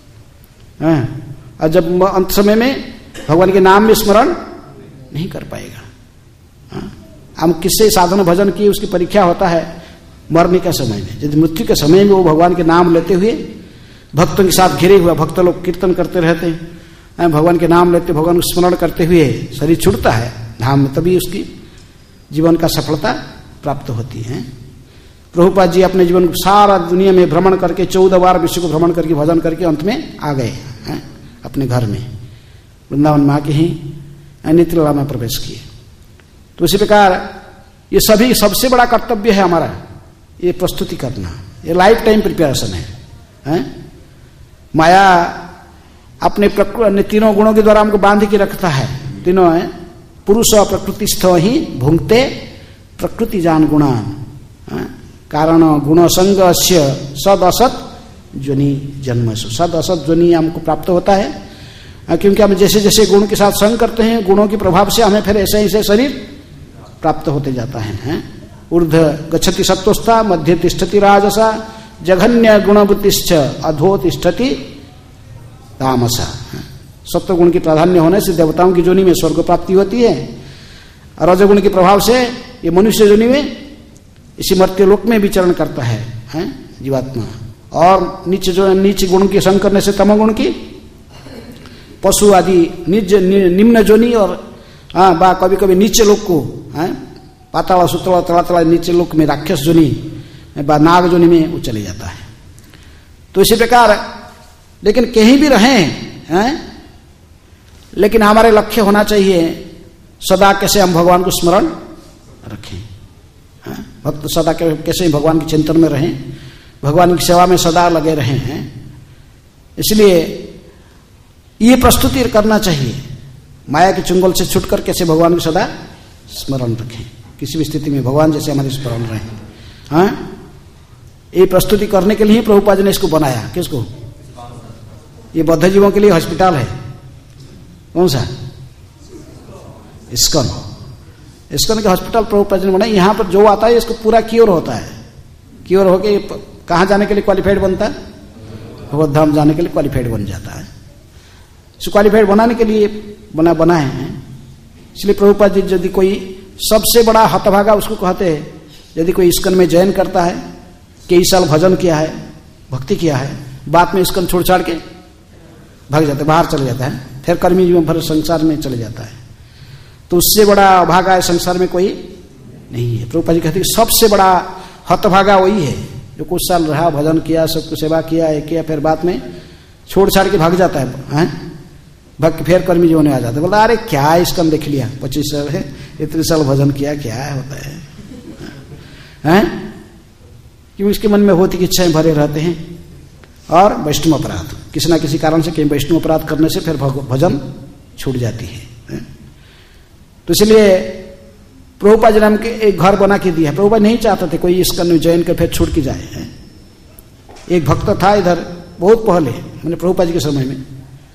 और जब अंत समय में भगवान के नाम में स्मरण नहीं कर पाएगा। हम किससे साधन भजन किए उसकी परीक्षा होता है मरने के समय में। यदि मृत्यु के समय में वो भगवान के नाम लेते हुए भक्तों के साथ घिरे हुए, भक्त लोग कीर्तन करते रहते हैं, भगवान के नाम लेते, भगवान को स्मरण करते हुए शरीर छूटता है धाम में, तभी उसकी जीवन का सफलता प्राप्त होती है। प्रभुपाद जी अपने जीवन सारा दुनिया में भ्रमण करके 14 बार विश्व को भ्रमण करके भजन करके अंत में आ गए अपने घर में, वृंदावन माँ के ही नित्यलीला में प्रवेश किए। तो इसी प्रकार ये सभी सबसे बड़ा कर्तव्य है हमारा, ये प्रस्तुति करना, ये लाइफ टाइम प्रिपरेशन है। माया अपने तीनों गुणों के द्वारा हमको बांध के रखता है। तीनों है पुरुष प्रकृतिस्थ ही भुंगते प्रकृति जान गुणान, कारण गुण संग सद असत ज्वनि जन्मसु। सद असत ज्वनि हमको प्राप्त होता है क्योंकि हम जैसे जैसे गुण के साथ संग करते हैं, गुणों के प्रभाव से हमें फिर ऐसे ऐसे शरीर प्राप्त होते जाता है। ऊर्ध गच्छति सत्वस्था, मध्य तिष्ठति राजसा, जघन्य गुणबुद्धिश्च अधो तिष्ठति तामसा। सत्व गुण की प्राधान्य होने से देवताओं की जोनि में स्वर्ग प्राप्ति होती है, और रजगुण के प्रभाव से ये मनुष्य जोनि में इसी मर्त्य लोक में विचरण करता है जीवात्मा। और नीच गुण के संग करने से तमोगुण की पशु आदि निम्न जोनि और कभी कभी नीचे लोक को पाताल सूतला तलातला नीचे लोक में राक्षस जोनि बा नाग जोनि में वो चले जाता है। तो इसी प्रकार लेकिन कहीं भी रहें लेकिन हमारे लक्ष्य होना चाहिए सदा कैसे हम भगवान को स्मरण रखें। भक्त सदा कैसे भगवान के चिंतन में रहें, भगवान की सेवा में सदा लगे रहें हैं। इसलिए ये प्रस्तुति करना चाहिए, माया के चुंगल से छुटकर कैसे भगवान को सदा स्मरण रखें, किसी भी स्थिति में भगवान जैसे हमारे स्मरण रहे। ये प्रस्तुति करने के लिए ही प्रभुपाद जी ने इसको बनाया। किसको? ये बद्ध जीवों के लिए हॉस्पिटल है। कौन सा? इस्कॉन। इस्कॉन के हॉस्पिटल प्रभुपाद जी ने बनाया। यहाँ पर जो आता है इसको पूरा क्योर होता है, क्योर होके कहाँ जाने के लिए क्वालिफाइड बनता है? भगवत धाम जाने के लिए क्वालिफाइड बन जाता है। इसको क्वालिफाइड बनाने के लिए बनाए हैं। इसलिए प्रभुपाद जी यदि कोई सबसे बड़ा हतभागा उसको कहते हैं, यदि कोई इस्कॉन में जॉइन करता है, कई साल भजन किया है, भक्ति किया है, बाद में इस्कॉन छोड़ छाड़ के भाग जाता है, बाहर चले जाता है, फिर कर्मी जीवन भर संसार में चले जाता है, तो उससे बड़ा अभागा संसार में कोई नहीं है। प्रभुपाद जी कहते हैं सबसे बड़ा हतभागा वही है जो कुछ साल रहा, भजन किया, सबको सेवा किया, फिर बाद में छोड़ छाड़ के भाग जाता है, भक्त फिर कर्मी जीवन में आ जाता है। बोला अरे क्या इस्कॉन देख लिया, 25 साल है, इतने साल भजन किया, क्या होता है? क्यों? इसके मन में होती की इच्छाएं भरे रहते हैं। और वैष्णव अपराध, किसी न किसी कारण से कहीं वैष्णव अपराध करने से फिर भजन छूट जाती है। तो इसलिए प्रभुपाद जी ने हमको एक घर बना के दिया। प्रभुपाद नहीं चाहते थे कोई इस्कॉन में जॉइन कर फिर छूट के जाए। एक भक्त था इधर बहुत पहले, मैंने प्रभुपाद जी के समय में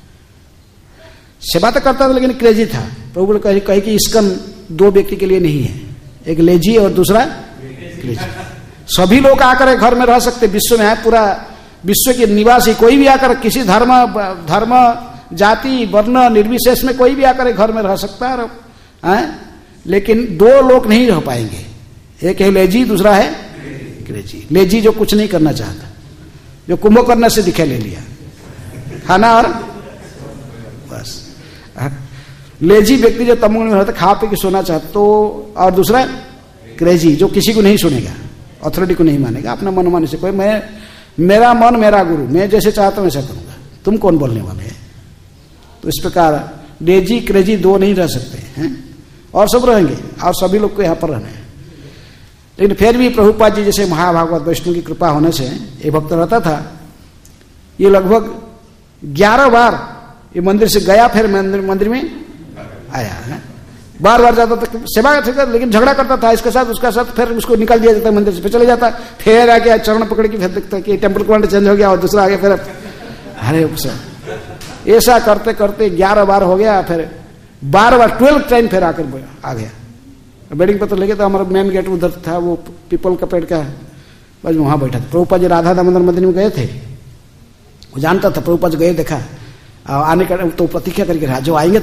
सेवा तो करता था लेकिन क्रेजी था। प्रभु ने कहे कि इस्कॉन 2 व्यक्ति के लिए नहीं है, एक लेजी और दूसरा क्रेजी। सभी लोग आकर घर में रह सकते, विश्व में है, पूरा विश्व के निवासी कोई भी आकर किसी धर्म जाति वर्ण निर्विशेष में कोई भी आकर घर में रह सकता है, लेकिन दो लोग नहीं रह पाएंगे। एक है लेजी, दूसरा है क्रेजी। लेजी जो कुछ नहीं करना चाहता, जो कुंभकर्ण से दिखा ले लिया खाना और बस। लेजी व्यक्ति जो तमोगुण में रहता, खा पी के सोना चाहता। तो और दूसरा क्रेजी, जो किसी को नहीं सुनेगा, अथॉरिटी को नहीं मानेगा, अपना मन माने से कोई मेरा मन मेरा गुरु, मैं जैसे चाहता हूं वैसा करूंगा, तुम कौन बोलने वाले हैं। तो इस प्रकार लेजी क्रेजी दो नहीं रह सकते हैं, और सब रहेंगे, और सभी लोग को यहाँ पर रहना है। लेकिन फिर भी प्रभुपाद जी जैसे महाभागवत वैष्णव की कृपा होने से ये भक्त रहता था। ये लगभग 11 बार ये मंदिर से गया, फिर मंदिर में आया है। बार बार जाता था, सेवा करता, लेकिन झगड़ा करता था इसके साथ उसका साथ, फिर उसको निकाल दिया जाता मंदिर से, फिर चले जाता, फिर आके चरण पकड़ के फिर देखता कि टेम्पल कमांडर चेंज हो गया और दूसरा आगे, फिर अरे ऐसा करते करते 11 बार हो गया। फिर बार 12 टाइम फिर आकर आ गया। वेडिंग पत्र लेके तो हमारा मेन गेट उधर था, वो पीपल का पेड़ का, बस वहां बैठा था। प्रभुपाद जी राधा दामोदर मंदिर में गए थे, वो जानता था प्रभुपाद जी गए, देखा आने का तो प्रतीक्षा करके रहा, जो आएंगे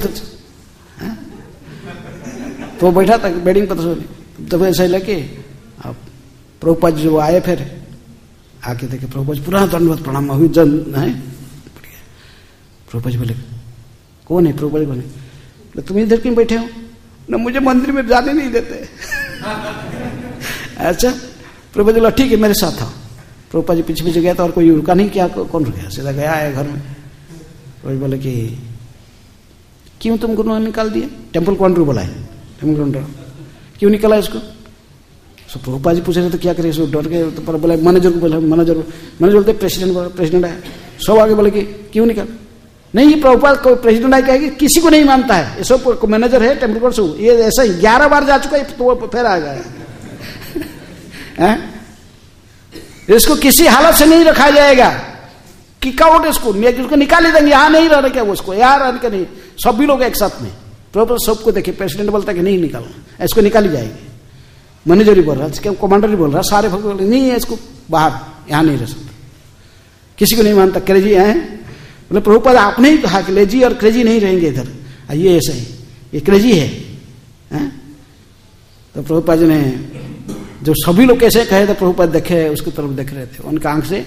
तो बैठा था वेडिंग पत्र। तो ऐसा लेके प्रभुपाद जी वो आए, फिर आके देखे प्रभुपाद जी पूरा दंडवत प्रणाम अभिजन है। प्रभुपाद जी बोले कौन है? प्रभुपाद जी बोले तुम इधर क्यों बैठे हो? न मुझे मंदिर में जाने नहीं देते। अच्छा, प्रभुपाद जी बोला ठीक है मेरे साथ आओ। प्रभुपाद जी पीछे पीछे गया था और कोई रुका नहीं, क्या कौन रुका, सीधा गया है घर में। प्रभुपाद बोले कि क्यों तुम गुरु निकाल दिए? टेम्पल कमांडर बुलाए, टेम्पल कमांडर क्यों निकाला इसको? सो प्रभुपाद जी पूछ रहे तो क्या करे, सो डर के। तो बोले मैनेजर को बोला, मैनेजर बोलते प्रेसिडेंट आया, सब आगे बोले कि क्यों निकाल? नहीं, प्रभुपाद को प्रेसिडेंट आए कहेगी किसी को नहीं मानता है, ये सब मैनेजर है टेम्पल कमांडर, ये ऐसा ही 11 बार जा चुका है, तो फिर आ गया। इसको किसी हालत से नहीं रखा जाएगा, किक आउट इसको निकाल ही देंगे, यहाँ नहीं रहने क्या उसको, यहाँ रहने के नहीं, सभी लोग एक साथ में। प्रभुपाद सबको देखिए, प्रेसिडेंट बोलता है कि नहीं निकालना, इसको निकाली जाएगी। मैनेजर ही बोल रहा है, कमांडर ही बोल रहा है, सारे भक्त बोल रहे नहीं है इसको बाहर, यहाँ नहीं रह सकता, किसी को नहीं मानता। क्रेजी है बोले प्रभुपाद आपने ही कहा कि लेजी और क्रेजी नहीं रहेंगे इधर, ये ऐसा ही, ये क्रेजी है। तो प्रभुपाद जी ने जो सभी लोग कैसे कहे तो प्रभुपाद देखे, उसकी तरफ देख रहे थे, उनका आंख से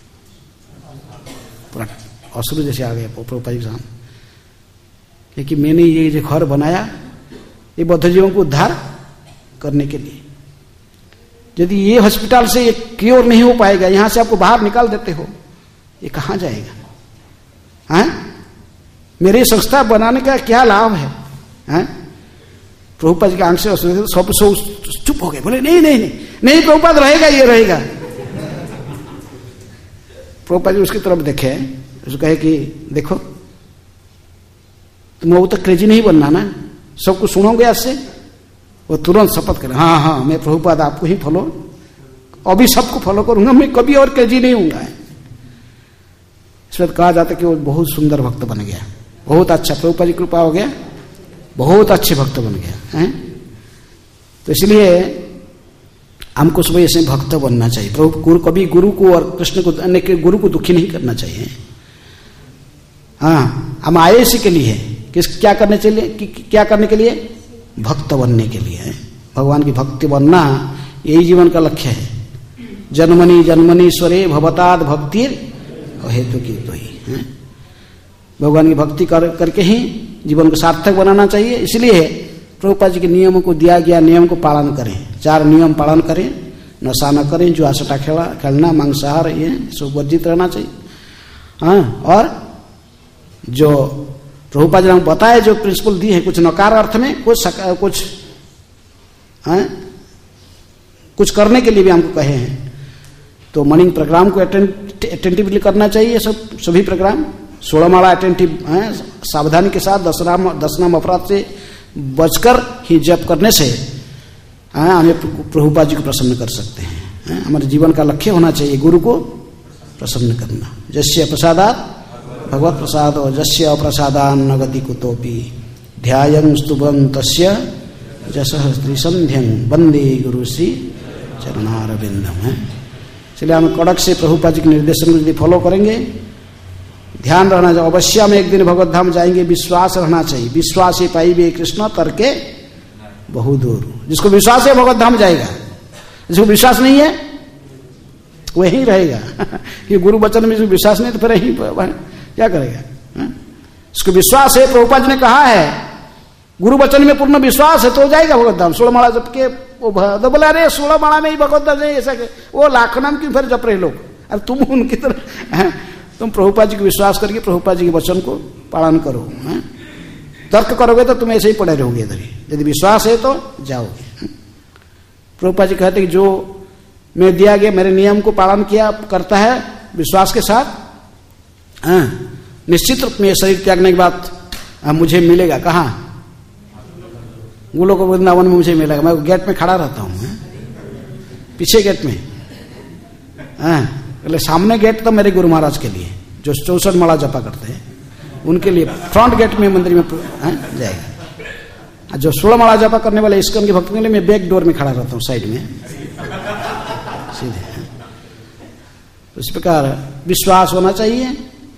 पूरा अश्रु जैसे आ गया प्रभुपाद जी के सामने, क्योंकि मैंने ये जो घर बनाया ये बद्धजीवों को उद्धार करने के लिए। यदि ये हॉस्पिटल से ये क्योर नहीं हो पाएगा, यहां से आपको बाहर निकाल देते हो, ये कहां जाएगा? मेरी संस्था बनाने का क्या लाभ है? प्रभुपाद जी के आंख से सब चुप हो गए, बोले नहीं नहीं नहीं नहीं प्रभुपाद रहेगा, ये रहेगा। प्रभुपाद जी उसकी तरफ देखे, उसको कहे कि देखो तुम वो तो क्रेजी नहीं बनना ना, सबको सुनोगे आज से। वो तुरंत शपथ करे, हाँ हाँ मैं प्रभुपाद आपको ही फॉलो, अभी सबको फॉलो करूंगा, मैं कभी और क्रेजी नहीं हूंगा। इसमें कहा जाता है कि वो बहुत सुंदर भक्त बन गया, बहुत अच्छा, प्रभुपाद जी कृपा हो गया, बहुत अच्छे भक्त बन गया है। तो इसलिए हमको सुबह ऐसे भक्त बनना चाहिए। प्रभु कभी गुरु को और कृष्ण को, गुरु को दुखी नहीं करना चाहिए। हाँ, हम आए इसी के लिए, क्या करने चाहिए, क्या करने के लिए? भक्त बनने के लिए है। भगवान की भक्ति बनना यही जीवन का लक्ष्य है। जन्मनि जन्मनि स्वरे भवताद भक्तिर हेतु की तो ही है। भगवान की भक्ति करके ही जीवन को सार्थक बनाना चाहिए। इसलिए प्रभुपाद जी के नियमों को, दिया गया नियम को पालन करें। 4 नियम पालन करें, नशा न करें, जुआ सट्टा खेलना, मांसाहार, ये सब वर्जित रहना चाहिए। हाँ, और जो प्रभुपाद जी ने बताए जो प्रिंसिपल दी है, कुछ नकार अर्थ में, कुछ करने के लिए भी हमको कहे हैं। तो मॉर्निंग प्रोग्राम को अटेंटिवली करना चाहिए, सभी प्रोग्राम 16 माला अटेंटिव है, सावधानी के साथ 10 नाम अपराध से बचकर ही जप करने से हमें प्रभुपाद जी को प्रसन्न कर सकते हैं। हमारे जीवन का लक्ष्य होना चाहिए गुरु को प्रसन्न करना। जस्य प्रसादात भगवत प्रसाद, जस्य अप्रसादान न गति कुतोपि, ध्यायं स्तुवं तस्य जसः त्रिसंध्यं वंदे गुरु श्री चरणारविंदम है। इसलिए हम कड़क से प्रभुपाद जी के निर्देशन को यदि फॉलो करेंगे, ध्यान रहना चाहिए। अवश्य हम एक दिन भगवत धाम जाएंगे, विश्वास रहना चाहिए। विश्वास ही पाई भी कृष्ण तरके बहु दूर। जिसको विश्वास है भगवत धाम जाएगा, जिसको विश्वास नहीं है वही रहेगा। कि गुरु वचन में जो विश्वास नहीं तो फिर यही क्या करेगा। इसको विश्वास है, प्रभुपाद जी ने कहा है गुरु वचन में पूर्ण विश्वास है तो जाएगा भगवत धाम। 16 माला जप के वो बोला अरे 16 माला में ही भगवत धाम नहीं, ऐसा वो लाख नाम क्यों फिर जप रहे लोग। अरे तुम उनकी तरह तुम प्रभुपाद जी को विश्वास करके प्रभुपाद जी के वचन को पालन करो। तर्क करोगे तो तुम ऐसे ही पड़े रहोगे इधर ही। यदि विश्वास है तो जाओगे। प्रभुपाद जी कहते कि जो मैं दिया गया मेरे नियम को पालन किया करता है विश्वास के साथ, निश्चित रूप में शरीर त्यागने के बाद मुझे मिलेगा। कहाँ? गोलोक वृंदावन में मुझे मिलेगा। मैं गेट में खड़ा रहता हूँ, पीछे गेट में। पहले सामने गेट तो मेरे गुरु महाराज के लिए जो 64 माला जपा करते हैं उनके लिए, फ्रंट गेट में मंदिर में जाएगा। जो 16 माला जपा करने वाले इस्कॉन के भक्तों के लिए मैं बैक डोर में खड़ा रहता हूँ, साइड में सीधे। इस प्रकार विश्वास होना चाहिए।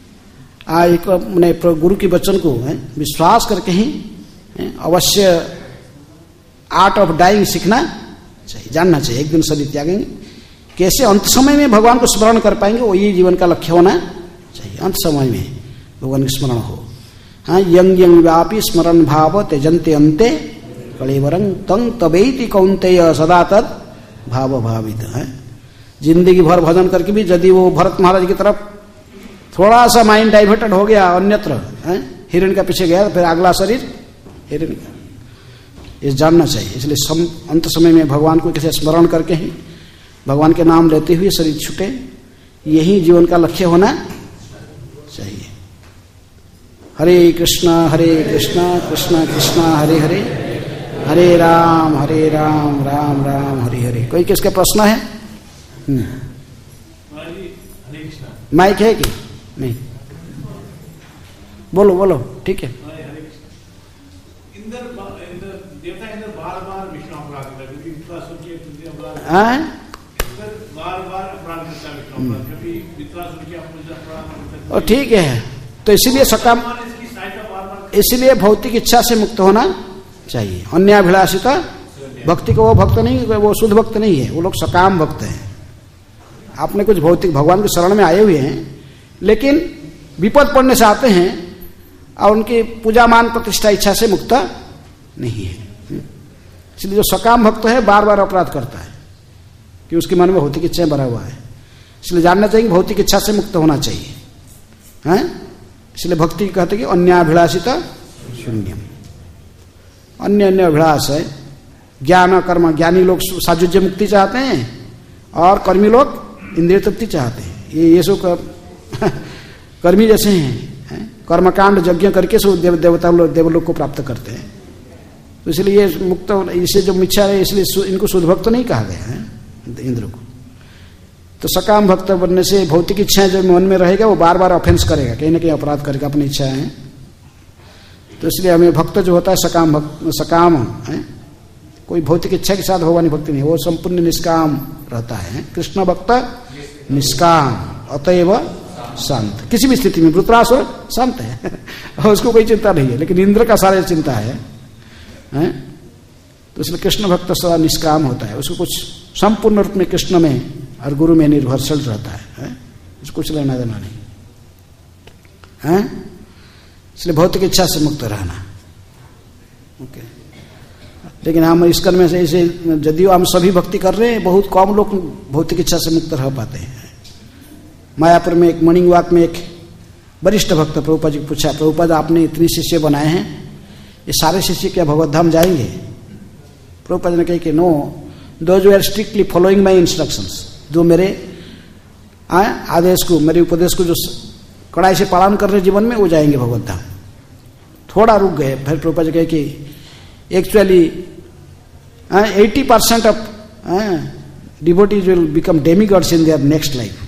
एक गुरु के वचन को विश्वास करके ही अवश्य आर्ट ऑफ डाइंग सीखना चाहिए, जानना चाहिए। एक दिन शरीर त्यागेंगे, कैसे अंत समय में भगवान को स्मरण कर पाएंगे, वो ये जीवन का लक्ष्य होना चाहिए। अंत समय में भगवान का स्मरण हो। हाँ, यंग यंग व्यापी स्मरण भाव त्यजन्ते अंते कलेवरं तंग तबेति कौन्तेय सदा तत् भाव भावित है। जिंदगी भर भजन करके भी यदि वो भरत महाराज की तरफ थोड़ा सा माइंड डाइवर्टेड हो गया अन्यत्र, हिरण का पीछे गया, तो फिर अगला शरीर हिरण का, ये जानना चाहिए। इसलिए अंत समय में भगवान को कैसे स्मरण करके ही भगवान के नाम लेते हुए शरीर छूटे, यही जीवन का लक्ष्य होना चाहिए। हरे कृष्णा कृष्ण कृष्ण हरे हरे, हरे राम राम राम हरे हरे। कोई किसका प्रश्न है? माइक है कि नहीं? बोलो बोलो, ठीक है। और ठीक है, तो इसीलिए भौतिक इच्छा से मुक्त होना चाहिए। अन्याभिलाषिता भक्ति को वो भक्त नहीं, वो शुद्ध भक्त नहीं है, वो लोग सकाम भक्त हैं। आपने कुछ भौतिक भगवान के शरण में आए हुए हैं, लेकिन विपद पड़ने से आते हैं और उनकी पूजा मान प्रतिष्ठा इच्छा से मुक्त नहीं है। इसलिए जो सकाम भक्त है बार बार अपराध करता है कि उसके मन में भौतिक इच्छाएं भरा हुआ है। इसलिए जानना चाहिए कि भौतिक इच्छा से मुक्त होना चाहिए। हैं? इसलिए भक्ति कहते कि अन्याभिलाषिता शून्यम। अन्य अभिलाष है ज्ञान कर्म। ज्ञानी लोग साजुज्य मुक्ति चाहते हैं और कर्मी लोग इंद्रिय तृप्ति चाहते हैं। ये सब कर्मी जैसे हैं, कर्मकांड यज्ञ करके सो देवता लोग देवलोक को प्राप्त करते हैं। तो इसलिए ये मुक्त, इसे जो मिच्छा है इसलिए इनको शुद्ध भक्त नहीं कहा गया है इंद्र को। तो सकाम भक्त बनने से भौतिक इच्छाएं जो मन में रहेगा वो बार बार ऑफेंस करेगा, कहीं ना कहीं अपराध करेगा अपनी इच्छाएं। तो इसलिए हमें भक्त जो होता है सकाम है, कोई भौतिक इच्छा के साथ भगवान भक्ति नहीं, वो संपूर्ण निष्काम रहता है। कृष्ण भक्त निष्काम अतएव शांत। किसी भी स्थिति में वृत्रासुर शांत है और उसको कोई चिंता नहीं है, लेकिन इंद्र का सारे चिंता है। तो इसलिए कृष्ण भक्त सदा निष्काम होता है, उसको कुछ संपूर्ण रूप में कृष्ण में और गुरु में निर्भरशील रहता है, उसको कुछ लेना देना नहीं है। इसलिए भौतिक इच्छा से मुक्त रहना। ओके। लेकिन हम इसकन में से इसे यदियो हम सभी भक्ति कर रहे हैं, बहुत कम लोग भौतिक इच्छा से मुक्त रह पाते हैं। मायापुर में एक मॉर्निंग वॉक में एक वरिष्ठ भक्त प्रभुपाद जी को पूछा, प्रभुपाद आपने इतने शिष्य बनाए हैं, ये सारे शिष्य क्या भगवत धाम जाएंगे? प्रभुपाद ने कहा कि no, those who are strictly following my instructions, जो मेरे आदेश को, मेरे उपदेश को जो कड़ाई से पालन कर रहे जीवन में, वो जाएंगे भगवत धाम। थोड़ा रुक गए, फिर प्रभुपाद जी कहे कि actually 80% of devotees will become demigods in their next life,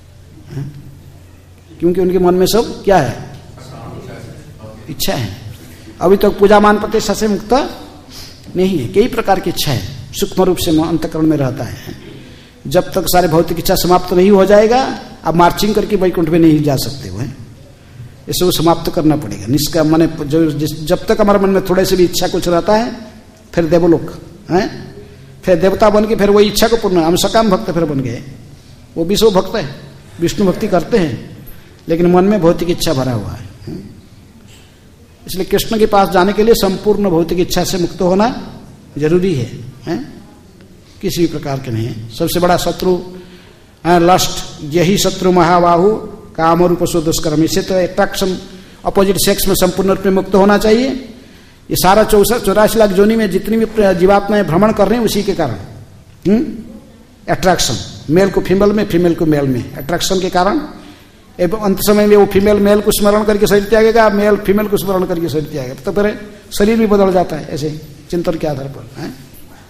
क्योंकि उनके मन में सब क्या है? इच्छा है। अभी तक पूजा मान प्रतिष्ठा से मुक्त नहीं है, कई प्रकार की इच्छा है, सूक्ष्म रूप से अंतःकरण में रहता है। जब तक सारे भौतिक इच्छा समाप्त नहीं हो जाएगा, आप मार्चिंग करके वैकुंठ में नहीं जा सकते हो। इसको समाप्त करना पड़ेगा। निष्काम माने जब तक हमारे मन में थोड़े से भी इच्छा कुछ रहता है, फिर देवलोक है, फिर देवता बन के फिर वही इच्छा को पूर्ण, हम सकाम भक्त फिर बन गए। वो विष्णु भक्त है, विष्णु भक्ति करते हैं, लेकिन मन में भौतिक इच्छा भरा हुआ है। इसलिए कृष्ण के पास जाने के लिए संपूर्ण भौतिक इच्छा से मुक्त होना जरूरी है? किसी भी प्रकार के नहीं है। सबसे बड़ा शत्रु लस्ट, यही शत्रु महाबाहु काम और उपसो दुष्कर्म। इससे तो अट्रैक्शन अपोजिट सेक्स में संपूर्ण रूप में मुक्त होना चाहिए। ये सारा 84 लाख जोनी में जितनी भी जीवात्माएं भ्रमण कर रहे हैं उसी के कारण अट्रैक्शन, मेल को फीमेल में, फीमेल को मेल में अट्रैक्शन के कारण। अंत समय में वो फीमेल मेल को स्मरण करके शरीर त्यागेगा, मेल फीमेल को स्मरण करके शरीर त्यागेगा, तो फिर शरीर भी बदल जाता है ऐसे चिंतन के आधार पर है।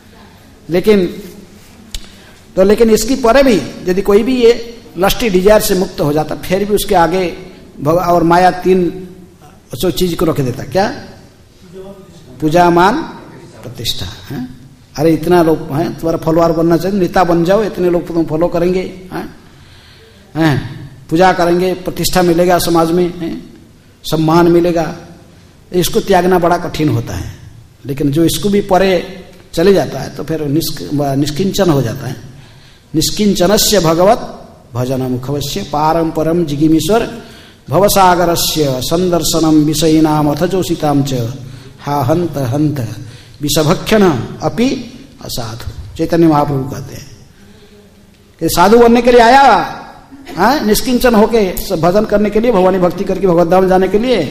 लेकिन इसकी परे भी यदि कोई भी ये लस्टी डिजायर से मुक्त हो जाता, फिर भी उसके आगे और माया 3 चीज को रख देता। क्या? पूजा, मान, प्रतिष्ठा है। अरे इतना लोग हैं, तुम्हारा फॉलोअर बनना चाहिए, नेता बन जाओ, इतने लोग तुम फॉलो करेंगे, हैं, पूजा करेंगे, प्रतिष्ठा मिलेगा समाज में, सम्मान मिलेगा। इसको त्यागना बड़ा कठिन होता है। लेकिन जो इसको भी परे चले जाता है तो फिर निष्किंचन हो जाता है। निष्किंचनस्य भगवत भजन मुखवश्य पारम परम जिगिमीश्वर भवसागरस्य संदर्शनम विषयीनाम अथ जोषिताम च हा हंत हंत विषभक्षण अपि असाधु। चैतन्य महाप्रभु कहते हैं कि साधु बनने के लिए आया, निष्किंचन होके भजन करने के लिए, भगवानी भक्ति करके भगवत धाम जाने के लिए,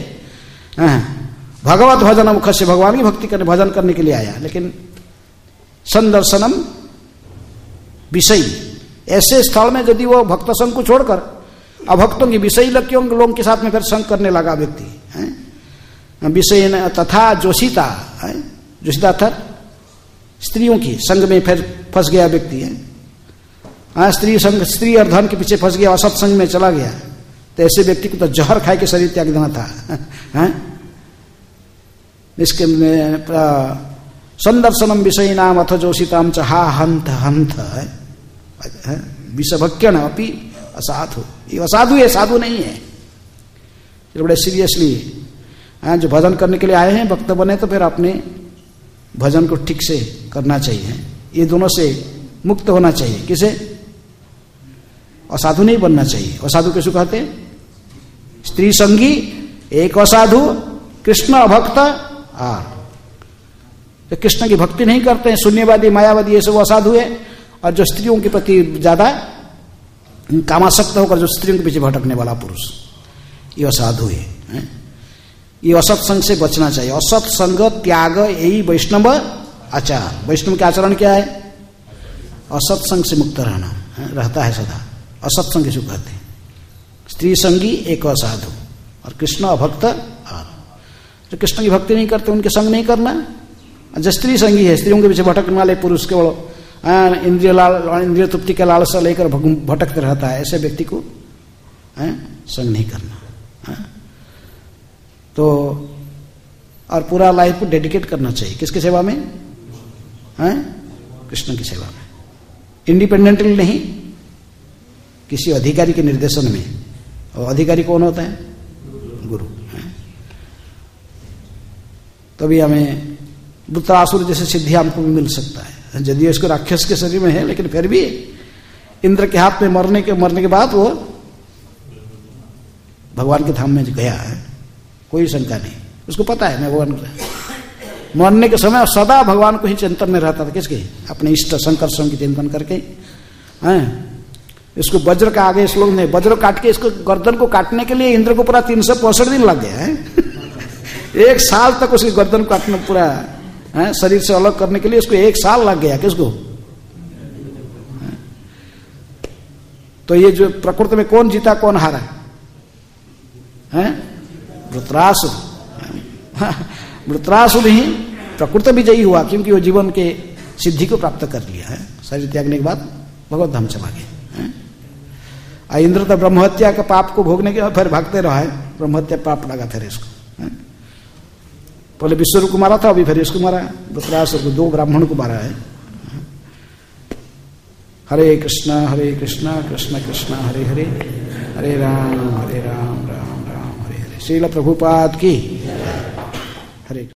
भगवत भजन मुख से भगवान की भक्ति करने भजन करने के लिए आया। लेकिन संदर्शनम विषयी, ऐसे स्थल में यदि वो भक्त संग को छोड़कर अभक्तों की विषयी लोगों के साथ में फिर संग करने लगा व्यक्ति, विषय तथा जोशिता, जोशिता था स्त्रियों की संग में फिर फंस गया व्यक्ति है। स्त्री संग, स्त्री और धन के पीछे फंस गया, असत्संग में चला गया, तो ऐसे व्यक्ति को तो जहर खाए के शरीर त्याग देना था। इसके संदर्शनम विषयी नाम अथ जोशिताम चहा हंत हंत विषभक्षण अपि असाधु। ये असाधु है, साधु नहीं है। बड़े सीरियसली जो भजन करने के लिए आए हैं, भक्त बने तो फिर अपने भजन को ठीक से करना चाहिए। ये दोनों से मुक्त होना चाहिए। किसे? असाधु नहीं बनना चाहिए। असाधु किसको कहते हैं? स्त्री संगी एक असाधु, कृष्ण अभक्त तो कृष्ण की भक्ति नहीं करते हैं, शून्यवादी मायावादी, ये सब असाधु है। और जो स्त्रियों के प्रति ज्यादा कामासक्त होकर जो स्त्रियों के पीछे भटकने वाला पुरुष, ये असाधु है। ये असत्संग से बचना चाहिए। असत्संग त्याग यही वैष्णव आचार। वैष्णव के आचरण क्या है? असत्संग से मुक्त रहना रहता है सदा। असत्संग किसको कहते हैं? स्त्री संगी एक असाधु और कृष्ण अभक्त। जो कृष्ण की भक्ति नहीं करते उनके संग नहीं करना। जो स्त्री संगी है, स्त्रियों के पीछे भटकने वाले पुरुष केवल इंद्रिय तृप्ति के लालसा लेकर भटकते रहता है, ऐसे व्यक्ति को संग नहीं करना। तो और पूरा लाइफ को डेडिकेट करना चाहिए किसकी सेवा में? कृष्ण की सेवा में, इंडिपेंडेंटली नहीं, किसी अधिकारी के निर्देशन में। और अधिकारी कौन होता है? गुरु। तभी हमें वृत्रासुर जैसे सिद्धि हमको भी मिल सकता है। यदि इसको राक्षस के शरीर में है, लेकिन फिर भी इंद्र के हाथ में मरने के बाद वो भगवान के धाम में गया है, कोई शंका नहीं। उसको पता है मैं भगवान को मरने के समय सदा भगवान को ही चिंतन में रहता था। किसके? अपने इष्ट शंकर की चिंतन करके। इसको वज्र का आगे श्लोक ने वज्र काट के इसको गर्दन को काटने के लिए इंद्र को पूरा 365 दिन लग गया है। 1 साल तक उसकी गर्दन काटना, पूरा शरीर से अलग करने के लिए उसको 1 साल लग गया। किसको? तो ये जो प्रकृति में कौन जीता कौन हारा है? वृत्रासुर। वृत्रासुर ही प्रकृति विजयी हुआ, क्योंकि वो जीवन के सिद्धि को प्राप्त कर लिया है। शरीर त्यागने के बाद भगवत धाम चला गया। इंद्र तो ब्रह्महत्या का पाप को भोगने के फिर भागते रहा है। ब्रह्महत्या पाप लगा फिर इसको। पहले विश्वरूप को मारा था, अभी फिर इसको मारा। वृत्रासुर को 2 ब्राह्मण को मारा है। हरे कृष्णा कृष्ण कृष्ण हरे हरे, हरे राम राम राम हरे हरे। श्रील प्रभुपाद की हरे।